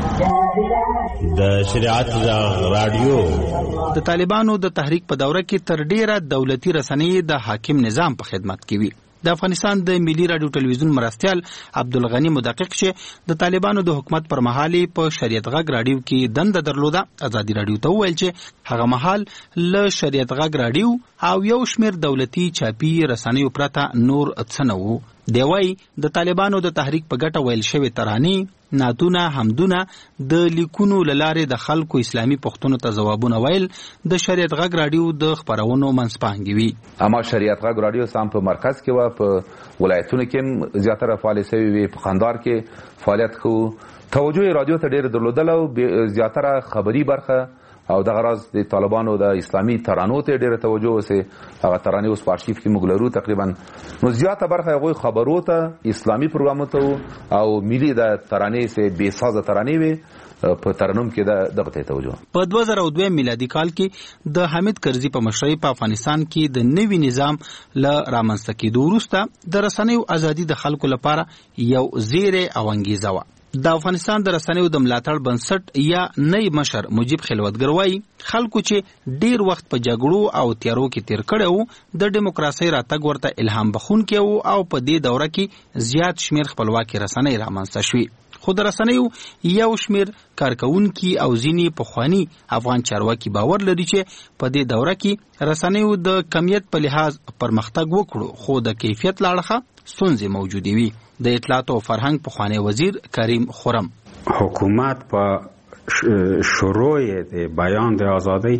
د شریعت رادیو د طالبانو د تحریک په دوره کې تر ډیره دولتي رسنۍ د حاکم نظام په خدمت کې وي. د افغانستان د ملي رادیو ټلویزیون مرستیال عبدالغنی مدقق چې د طالبانو د حکومت پر مهال په شریعت غږ رادیو کې دنده درلوده، ازادي رادیو ته وویل چې هغه مهال له شریعت غږ رادیو او یو شمیر دولتي چاپي رسنیو پرته نور څه نه وو. دی وايي د طالبانو د تحریک په ګټه ویل شوې ترانې، نعتونه، حمدونه د لیکونو له لارې د خلکو اسلامي پوښتنو ته ځوابونه ویل د شریعت غږ رادیو د خپرونو منځپانګې وي. اما شریعت غږ رادیو سم په مرکز کې و، په ولایتونو کې زیاتره فعال شوی وي، په قندهار کې فعالیت کوو، توجه رادیو ته ډېر درلودل او زیاتره خبري برخه او دغه راز د طالبانو د اسلامي ترانو ته ډېره توجه وسه. هغه ترانې اوس په ارشیف کې موږ لرو تقریبا. نو زیاته برخه هغوی خبرو ته، اسلامي پروګرامو ته او ملي د ترانې سه بې سازه ترانې وي په ترنم کې دغه ته توجه. په دوه زره دوه میلادي کال کې د حامد کرزي په مشرۍ په افغانستان کې د نوي نظام ل رامنځته کېدو وروسته د رسنیو ازادي د خلکو لپاره یو زیری او انګیزه وه. د افغانستان د رسنیو د ملاتړ بنسټ یا نئی مشر مجیب خلوتګر وایي خلکو چې ډیر وخت په جګړو او تیارو کې تیر کړی وو د دیموکراسۍ راتګ ورته الهام بخښونکی وو او په دې دوره کې زیات شمیر خپلواکي رسنۍ رامنځته شوې. خو د رسنیو یو شمیر کارکونکي او ځینې پخواني افغان چارواکي باور لري چې په دې دوره کې رسنیو د کمیت په لحاظ پرمختګ وکړو خو د کیفیت له اړخه ستونزې موجودې وي. د اطلاعات او فرهنګ پخوانی وزیر کریم خرم حکومت په شروع د بیان د ازادۍ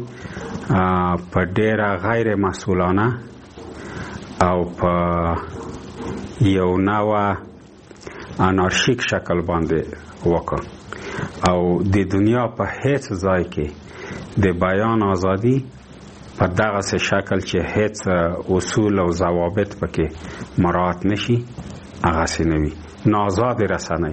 په ډیره غیر مسئولانه او په یو نوع انارشیک شکل باندې وکړ او د دنیا په هیڅ ځای کې د بیان ازادي په دغه څه شکل چې هیڅ اصول او ضوابط پکې مراعات نشي هغه سي نوي نازاد رسنۍ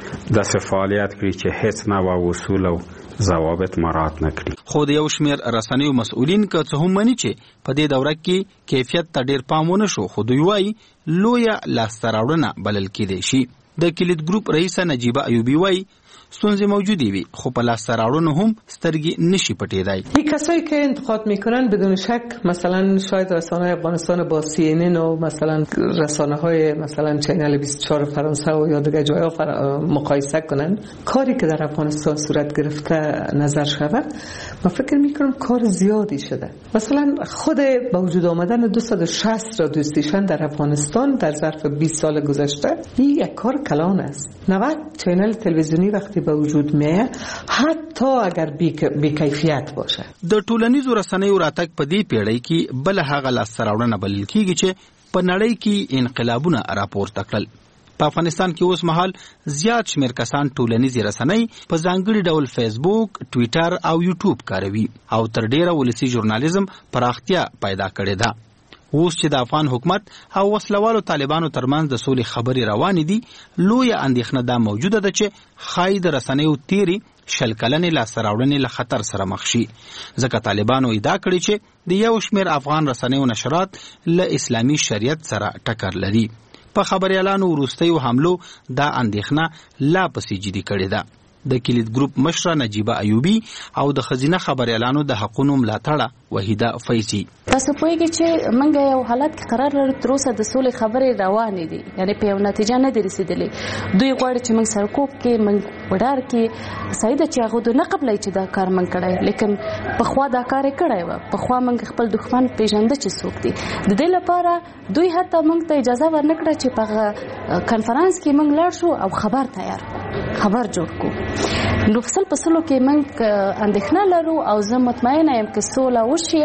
د فعالیت کړي چې هیڅ نه اصول او ضوابط مراعات نه کړي. خو د یو شمیر رسنیو مسؤلین که څه هم مني چې په دې دوره کې کیفیت ته ډیر پام ونه شو خو دوی وایي لویه لاسته راوړنه بلل کېدای شي. د کلید ګروپ رئیسه نجیبه ایوبی وایي ستونزې موجودی وي خو په لاسته راوړنو هم سترګې نشي پټېدای. این کسایی که انتقاد میکنن بدون شک مثلا شاید رسانه افغانستان با سی ان ان و مثلا رسانه های مثلا چینل بیست و چهار فرانسه و یا دیگه جاها فر... مقایسه کنن. کاری که در افغانستان صورت گرفته نظر شود من فکر میکنم کار زیادی شده. مثلا خود با وجود آمدن دویست و شصت رادیوستیشن در افغانستان در ظرف بیست سال گذشته این یک کار کلان است. نود چینل تلویزیونی وقتی به وجود میه حتی اگر بیکیفیت باشه. د ټولنیزو رسنیو راتګ په دې پیړۍ کې بل هغه لاسته راوړنه بلل کېږي چې په نړۍ کې انقلابونه راپورته کړل. په افغانستان کې اوس مهال زیات شمیر کسان ټولنیزې رسنۍ په ځانګړي ډول فیسبوک، ټویټر او یوټیوب کاروي او تر ډیره ولسي ژورنالیزم پراختیا پیدا کړې ده. اوس چې د افغان حکومت او وسلوالو طالبانو ترمنځ د سولې خبرې روانې دي لویه اندېښنه دا موجوده ده چې ښایي د رسنیو تیرې شل کلنې لاسته راوړنې له خطر سره مخ شي ځکه طالبانو ادعا کړې چې د یو شمیر افغان رسنیو نشرات له اسلامي شریعت سره ټکر لري. په خبریالانو وروستیو حملو دا اندېښنه لا پسې جدي کړې ده. د کلید ګروپ مشره نجیبه ایوبی او د خزینه خبریالانو د حقونو ملاتړه وحیده فیضی تاسو پوهیږئ چې موږ یو حالت کې قرار لرو تر اوسه د سولې خبرې روانې دي یعنی په یو نتیجه نه دي رسیدلې. دوی غواړي چې موږ سرکوب کې موږ وډار کې صحیح ده چې هغه د نه قبلای چې دا کار موږ کړی لیکن په خوا دا کار کړی و په خوا موږ خپل دښمن پیژنده چې څوک دي د دې لپاره دوی حتی موږ ته اجازه ورنکړه چې په کانفرنس کې موږ لاړ شو او خبر تیار خبر جوړ کو. نو فصل په سلو کې موږ اندېښنه لرو او زه مطمئنه یم که سوله وشي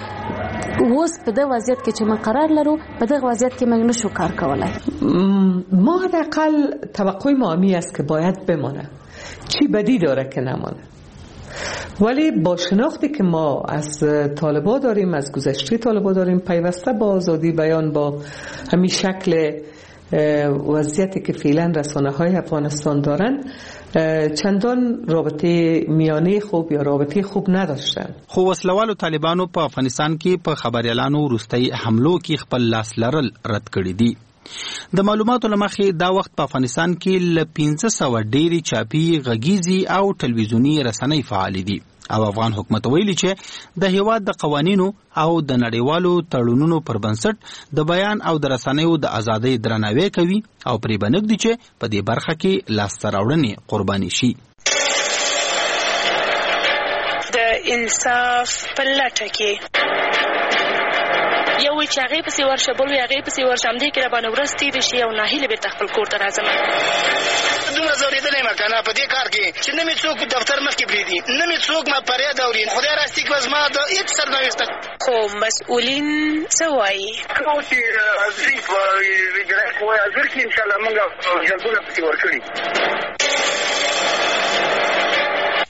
اوس په دغه وضعیت کې چې ما قرار لرو په دغه وضعیت کې موږ نشو کار کولای. ما حداقل توقع ما می است که باید بمانه. چی بدی داره که نمانه. ولی با شناختی که ما از طالبا داریم از گذشته طالبا داریم پیوسته با آزادی بیان با همین شکل وضعیتی که فعلا رسانه های افغانستان دارن چندان رابطه میانه خوب یا رابطه خوب نداشتن. خو وسلوالو طالبانو په افغانستان کې په خبریالانو وروستي حملو کې خپل لاس لرل رد کړی دي. د معلوماتو لمخې دا وخت په افغانستان کې ل پنځه سوه ډېری چاپي غږیزي او ټلویزیوني رسنۍ فعال دي او افغان حکومت ویلي چې د هیواد د قوانینو او د نړیوالو تړونونو پر بنسټ د بیان او د رسنیو د ازادۍ درناوی کوي او پرې بنګدي چې په دې برخه کې لاسته راوړنې قرباني شي. د انصاف په لټه کې یو چې هغه پسې ورشه بل هغه پسې ورشه هم دې کې را باندې ورځ تېرې شي او ناهیله بېرته خپل کور ته راځم. دونه ځورېدلی یم که نه په دې کار کې چې نه مې څوک دفتر مخکې پرېږدي نه مې څوک ما فریاد اوري. خدای راستي که زما د هېڅ سرنوشته خو مسؤلین څه وایي کوم چې حاضري په اجرایه قوه حاضر کړي انشاءالله موږ جلدونه پسې ورکړي.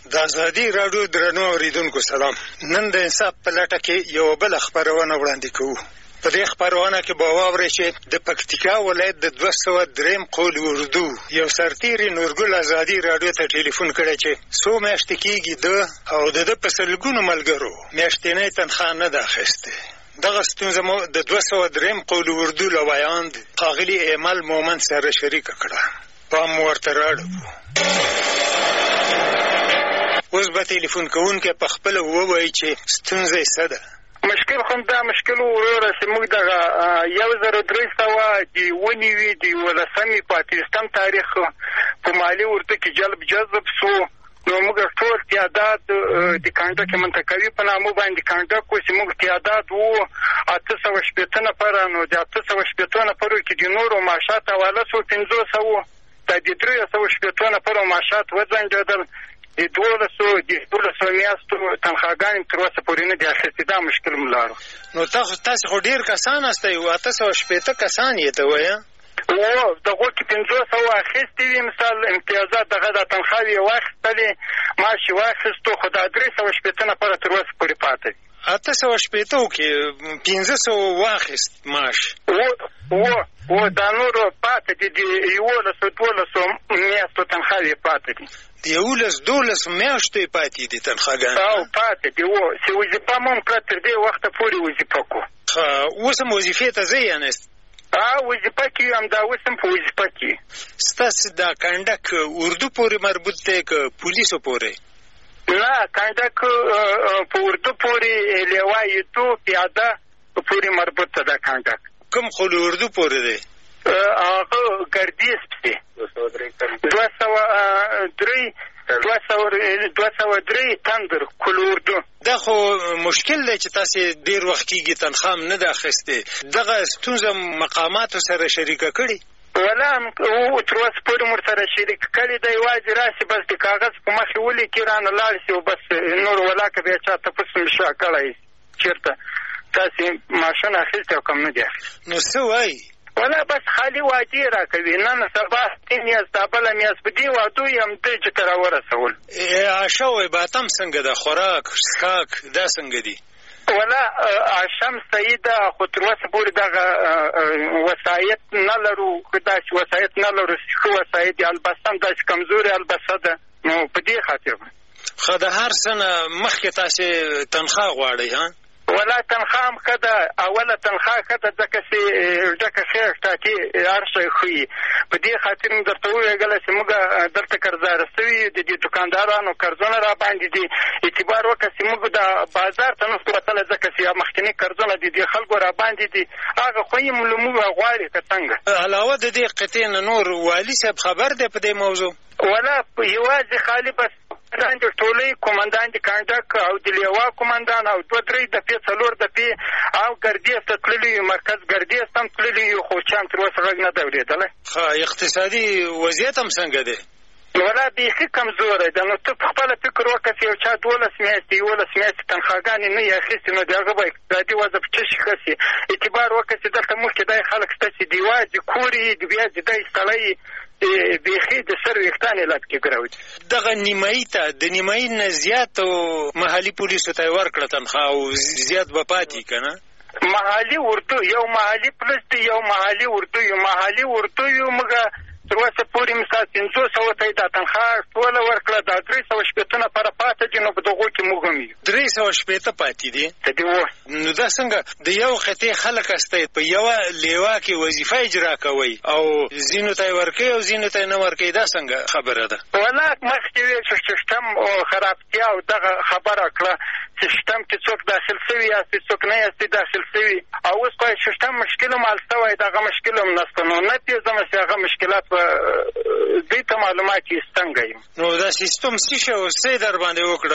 د ازادي راډیو درنو اوریدونکو سلام. نن د انصاف په لټه کې یو بل خبرونه وړاندې کوو. په دې خبرونه کې به واورئ چې د پکتیکا ولایت د دوه سوه درېیم قول اردو یو سرتیري نورګل ازادي راډیو ته ټلیفون کړی چې څو میاشتې کېږي ده او د ده په سلګونو ملګرو میاشتنۍ تنخواه نه ده اخیستې. دغه ستونزه مو د دوه سوه درېیم قول اردو له ویاند ښاغلي ایمل مومند سره شریکه کړه. پام مو ورته راړو. اوس به ټلیفون کوونکی په خپله ووایي چې ستونزه یې څه ده. مشکل خو دا مشکل وروره چې موږ دغه یو زره درې سوه د ونیوي د یولسمې په اتلسم تاریخ په مالي ورته کې جلب جذب سو، نو موږ ټول تعداد د کانډک منطقوي په نامه باندې کانډک و چې موږ تعداد وو اته سوه شپېته نفره، نو د اته سوه شپېته نفرو کې د نورو معاشات حواله سو پنځوس وو، دا د درې سوه شپېته نفرو معاشات وځنډېدل. د دولسو د دولسو میاشتو تنخواګانې تر اوسه پورې نه دي اخیستې. دا مشکل مو لرو. نو تاسو تاسو خو ډېر کسان استئ، اته سوه شپېته کسان یې ته وایه. او دغو کې پنځوس سوه اخیستې وي، مثال امتیازات دغه د تنخواوې یې واخیستلې، معاش یې واخیستو، خو دا درې سوه شپېته نفره تر اوسه پورې پاته دي. اته سوه شپېتو کې پنځه سوه واخیست معاش. و و دا نورو پاته دي، د یولسو دولسو میاشتو تنخواوې پاته دي. د یولس دولس میاشتو یې پاتې دي تنخواګانې. او پاتې دي و چې وظیفه مو هم کړه، تر دې وخته پورې وظیفه کړو. ښه، اوس هم وظیفې ته ځئ یعنې؟ ا وظیفه کې یم، دا اوس هم په وظیفه کې. ستاسې دا کنډک اردو پورې مربوط دی که پولیسو پورې؟ نه، کنډک په اردو پورې، لیوایي تو پیاده پورې مربوط ده دا کنډک. کوم خو له اردو پورې دی؟ هغه ګردیز پسې دوه سوه درې دوه سوه درې تندر کل اردو. دا خو مشکل دی چې تاسې ډېر وخت کېږي تنخواه هم نه ده اخیستې. دغه ستونزه مقاماتو سره شریکه کړې؟ ولا او تر اوسه پورې مور سره شریک کړي دی، یوازې راشي بس د کاغذ په مخې ولیکي رانه لاړ شي او بس نور ولاکه بیا چا تپوس مې شا کړی چېرته تاسې معاشونه اخیستې او کم نه دي اخیستې. نو څه وایي؟ ولا بس خالي وعدې راکوي، نن سبا دې میاشت دا بله میاشت په دې وعدو یم دی چې ته راورسول. عاشه وایي باتم څنګه ده، خوراک څښاک دا څنګه دي؟ ولا عاشم صحیح ده، خو تر اوسه پورې دغه وسایط نه لرو، داسې وسایط نه لرو ښه وسایط دي، البسه هم داسې کمزورې البسه ده، نو په دې خاطر. ښه، د هر څه نه مخکې تاسې تنخواه غواړئ ها؟ ولا تنخواه هم ښه ده، اوله تنخواه ښه ده ځکه چې ډکه خیر ټاټې هر شی ښیي. په دې خاطر مې درته وویل چې موږ دلته قرضداره سوي د دې دوکاندارانو قرضونه را باندې دي، اعتبار وکړه چې موږ د بازار ته نشو وتلی ځکه چې مخکیني قرضونه د دې خلکو را باندې دي، هغه خو یې له موږ غواړي که څنګه. علاوه د دې قطعې نه نور والي صاحب خبر دی په دې موضوع؟ ولا یوازې خالي بس قومندان د ټولۍ، قومندان د کنډک او د لیوا قومندان او دوه درې دپې څلور دپې او ګردیز ته تللي یو، مرکز ګردیز ته هم تللي یو، خو چا هم تر اوسه غږ نه دی اورېدلی. ښه، اقتصادي وضعیت هم څنګه دی؟ ولا بیخي کمزوری ده. نو ته په خپله فکر وکړه چې یو چا دولس میاشتې یولس میاشتې تنخواګانې نه یې اخیستې، نو د هغه به اقتصادي وضع په څه شي ښه شي؟ اعتبار وکړه چې دلته مخکې دا خلک شته چې د یوازې کور یې بیا د دی سړی بیخي د سر ویښتان یې لټ کې ګروي. دغه نیمایي ته د نیمایي نه زیاتو محلي پولیسو ته یې ورکړه تنخواه او زیات به پاتې که نه؟ محلي اردو یو محلي پولیس دی، یو محلي اردو یو محلي اردو یو موږ تر اوسه پورې مثال پنځو سوو ته یې دا تنخواه ټوله ورکړه، دا درې سوه شپېته نفره پاته دي، نو په دغو کې موږ هم یو. درې سوه شپېته پاتې دي؟ ته دې ووایه. نو دا څنګه د یو خطې خلک استئ په یوه لیوا کې وظیفه اجرا کوئ او ځینو ته یې ورکوئ او ځینو ته یې نه ورکوئ، دا څنګه خبره ده؟ ولا مخکې ویل چې سیسټم خرابتیا او دغه خبره کړه، سیسټم کې څوک داخل سوي یاستې څوک نه یاستې داخل سوي، او اوس خو سیسټم مشکل هم حل سوی، دغه مشکل هم نشته، نو نه پېژنم چې هغه مشکلات به دوی ته معلومات یې څنګه یم. نو دا سیستم څه شی او څه یې در باندې وکړه؟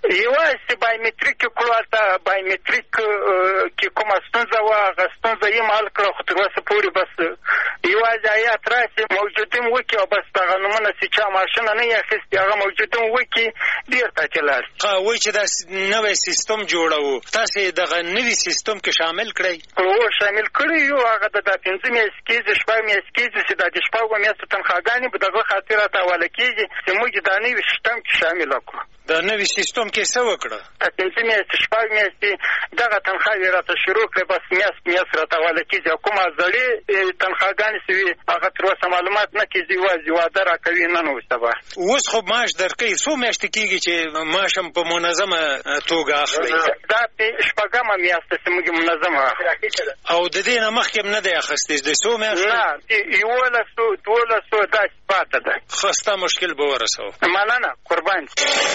یوازې بایومټریک کې کړو هلته بایومټریک کې کومه ستونزه وه هغه ستونزه یې حل کړه خو تر اوسه پورې بس یوازې هیات راشي موجودین وکړي او بس هغه نومونه چې چا ماشینه نه یې اخیستې هغه موجودین وکړي بېرته چې لاړ وایي چې دا نوی سیستم جوړوو تاسې دغه نوي سیستم کې شامل کړئ هو شامل کړی یو هغه د پنځه میاشتې کېږي شپږ میاشتې کېږي چې دا د شپږو میاشتو تنخواګانې به دغه خاطر راته حواله کېږي چې موږ دا نوي سیستم کې شامله کړو د نوي سیستم کې څه وکړه پنځه میاشتې شپږ میاشتې دغه تنخواوې راته شروع کړې بس میاشت میاشت راته حواله کېږي او کومه زړې تنخواګانې چې وي هغه تر اوسه معلومات نه کېږي یوازې واده راکوي نن او سبا اوس خو معاش درکوي څو میاشتې کېږي چې معاش هم په منظمه توګه اخلئ دا شپږمه میاشت چې موږ منظمه او د دې نه مخکې هم نه دی اخیستی د څو میاشتې نه یولسو دولسو داسې پاته ده ښه ستا مشکل به ورسوو مننه قربان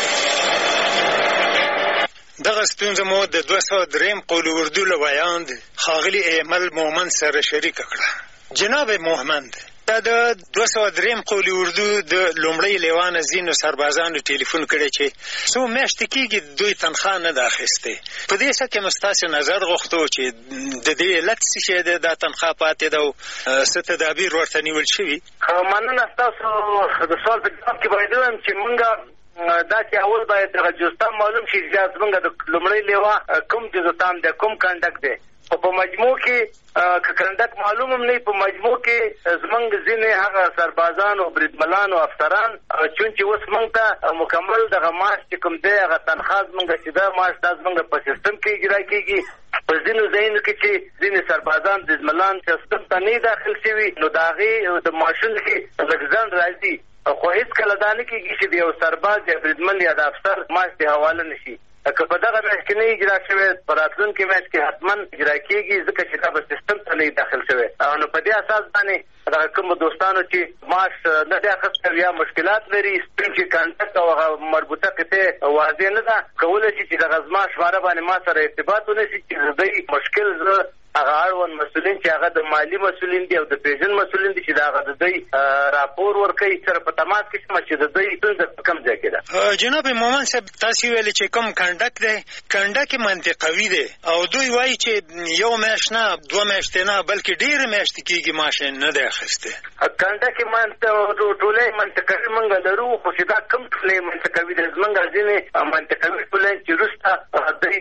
دغه ستونزه مو د دوه سوه درېیم قول اردو له ویاند ښاغلي ایمل مومند سره شریکه کړه جناب مومند دا د دوه سوه درېیم قول اردو د لومړۍ لیوانه ځینو سربازانو ټلیفون کړی چې څو میاشتې کېږي دوی تنخوا نه ده اخیستې په دې څه کې مو ستاسې نظر غوښتو چې د دې علت څه شی دی دا تنخوا پاتې ده او څه تدابیر ورته نیول شوي مننه ستاسو د سوال په جواب کې باید ووایم چې مونږ دا چې اول باید دغه جزتام معلوم شي چې زمونږ د لومړۍ لیوا کوم جزتام دی کوم کنډک دی او په مجموع کې که کنډک معلوم هم نه په مجموع کې زمونږ ځینې هغه سربازان او بریدملان او افسران چونچې اوس مونږ ته مکمل دغه معاش چې کوم دی هغه تنخوا زمونږ چې دا معاش دا زمونږ په سیستم کې اجرا کېږي په ځینو ځایونو کې چې ځینې سربازان بریدملان سیستم ته نه داخل شوي نو د هغې د معاشونو کې لږ ځنډ راځي خو هېڅکله دا نه کېږي چې د یو سرباز یا بریدمن یا د افسر معاش دې حواله نه شي که په دغه میاشت کې نه اجرا شوی په راتلونکي میاشت کې حتما اجرا کېږي ځکه چې دا به سیستم ته نه داخل شوی نو په دې اساس باندې دغه کومو دوستانو چې معاش نه دی اخیستی یا مشکلات لري سپین چې کنټکټ او هغه مربوطه قطعې واضح نه ده کولی شي چې دغه زما شماره باندې ما سره ارتباط ونیسي چې د دوی مشکل زه هغه اړوند مسؤلین چې هغه د مالي مسؤلین دي او د پیژن مسؤلین دي چې د هغه د دوی راپور ورکوي سره په تماس کې شمه چې د دوی ستونزه په کوم ځای کې ده جناب مومن صاحب تاسې ویلې چې کوم کنډک دی کنډک منطقوي دی او دوی وایي چې یو میاشت نه دوه میاشتې نه بلکې ډېرې میاشتې کېږي معاش یې نه دی اخیستی کنډک ټولۍ منطقوي موږ لرو خو چې دا کوم ټولۍ منطقوي دی زموږ ځینې منطقوي ټولۍ چې وروسته دوی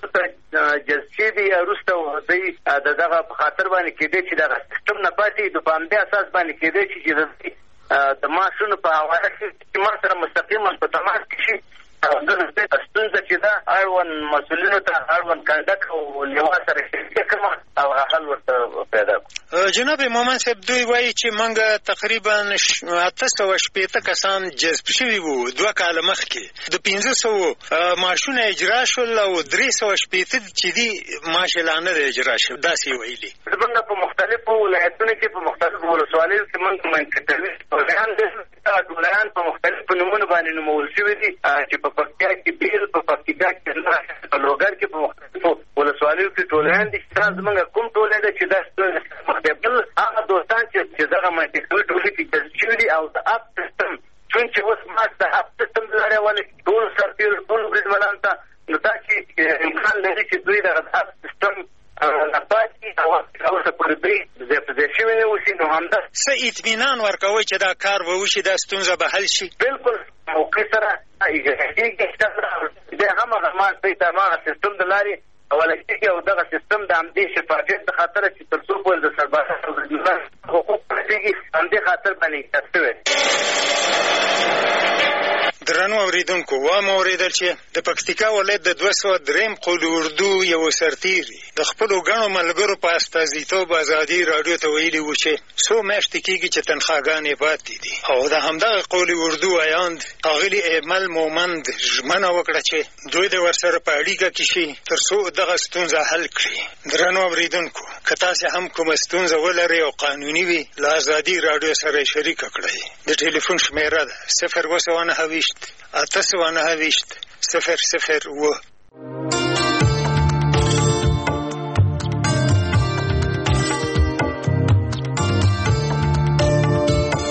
جلسې دي یا وروسته دوی د دغه په خاطر باندې کېدی چې دغه سیستم نه پاتې د په همدې اساس باندې کېدی چې چې د معاشونو په حواله کې چې ما سره مستقیما په تماس کې شي ستونزه چې ده اړوند مسؤلینو ته اړوند کنډک او لیوا سره شریکه کړم او حل ورته پیدا کړو جناب مومن صاحب دوی وایي چې موږ تقریبا اته سوه شپېته کسان جذب شوي وو دوه کاله مخکې د پنځه سوو معاشونه اجرا شول او درې سوه شپېته چې دي معاش یې لا نه دی اجرا شوی داسې یې ویلي زموږ په مختلفو ولایتونو کې په مختلفو ولسوالیو کې موږ منطقوي ټولایان دي ټولایان په مختلفو نومونو باندې نومول شوي دي چې په پکتیا کې بیل په پکتیا کې په لوګر کې په مختلفو ولسوالیو کې ټولایان دي چې دا زموږ کوم ټولۍ ده چې دا بل هغه دوستان چې دغه منطقوي ټولۍ کې جذب شوي دي او د اپ سیستم چونچې اوس معاش د اپ سیستم د لارې ولې ټول سرتېرو ټول بریدمنانو ته نو دا چې امکان لري چې دوی دغه د اپ سیستم نپاتې او اوسه پورې دوی ځای په ځای شوي نه اوسي نو همدا څه اطمینان ورکوئ چې دا کار به وشي دا ستونزه به حل شي بلکل موقع سره دی هم هغه معاش دوی ته هماغه سیستم د لارې حواله کېږي او دغه سیستم د همدې شفافیت د خاطره چې تر څو پورې د سربازانو او بریدمنانو حقوق رسېږي همدې خاطر باندې ایجاد شوی درنو اورېدونکو وام اورېدل چې د پکتیکا ولایت د دوه سوه درېیم قول اردو یو سرتیري د خپلو ګڼو ملګرو په استازیتوب ازادي راډیو ته ویلي وو چې څو میاشتې کېږي چې تنخواګانې پاتې دي او د همدغه قول اردو ویاند ښاغلي ایمل مومند ژمنه وکړه چې دوی د ورسره په اړیکه کې شي تر څو دغه ستونزه حل کړي درنو اورېدونکو که تاسې هم کومه ستونزه ولرئ او قانوني وي له ازادي راډیو سره یې شریکه کړئ د ټلیفون شمېره ده صفر اووه سوه نهه ویشت اته سوه نهه ویشت صفر صفر اووه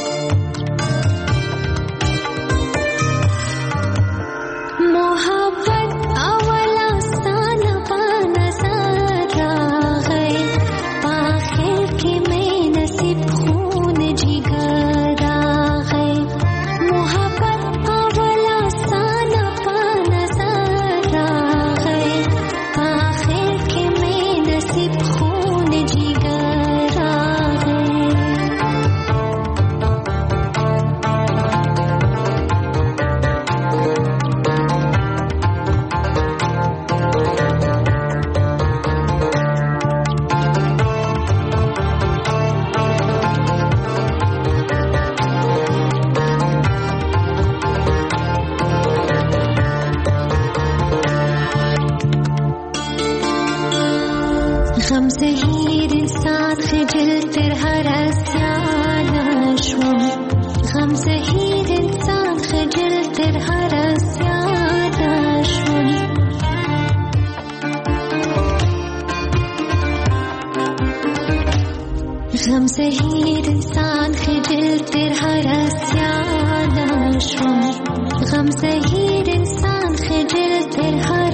محبت غم زهیر انسان خجل تر هر اسیانشون غم زهیر انسان خجل تر هر اسیانشون غم زهیر انسان خجل تر هر اسیانشون غم زهیر انسان خجل تر هر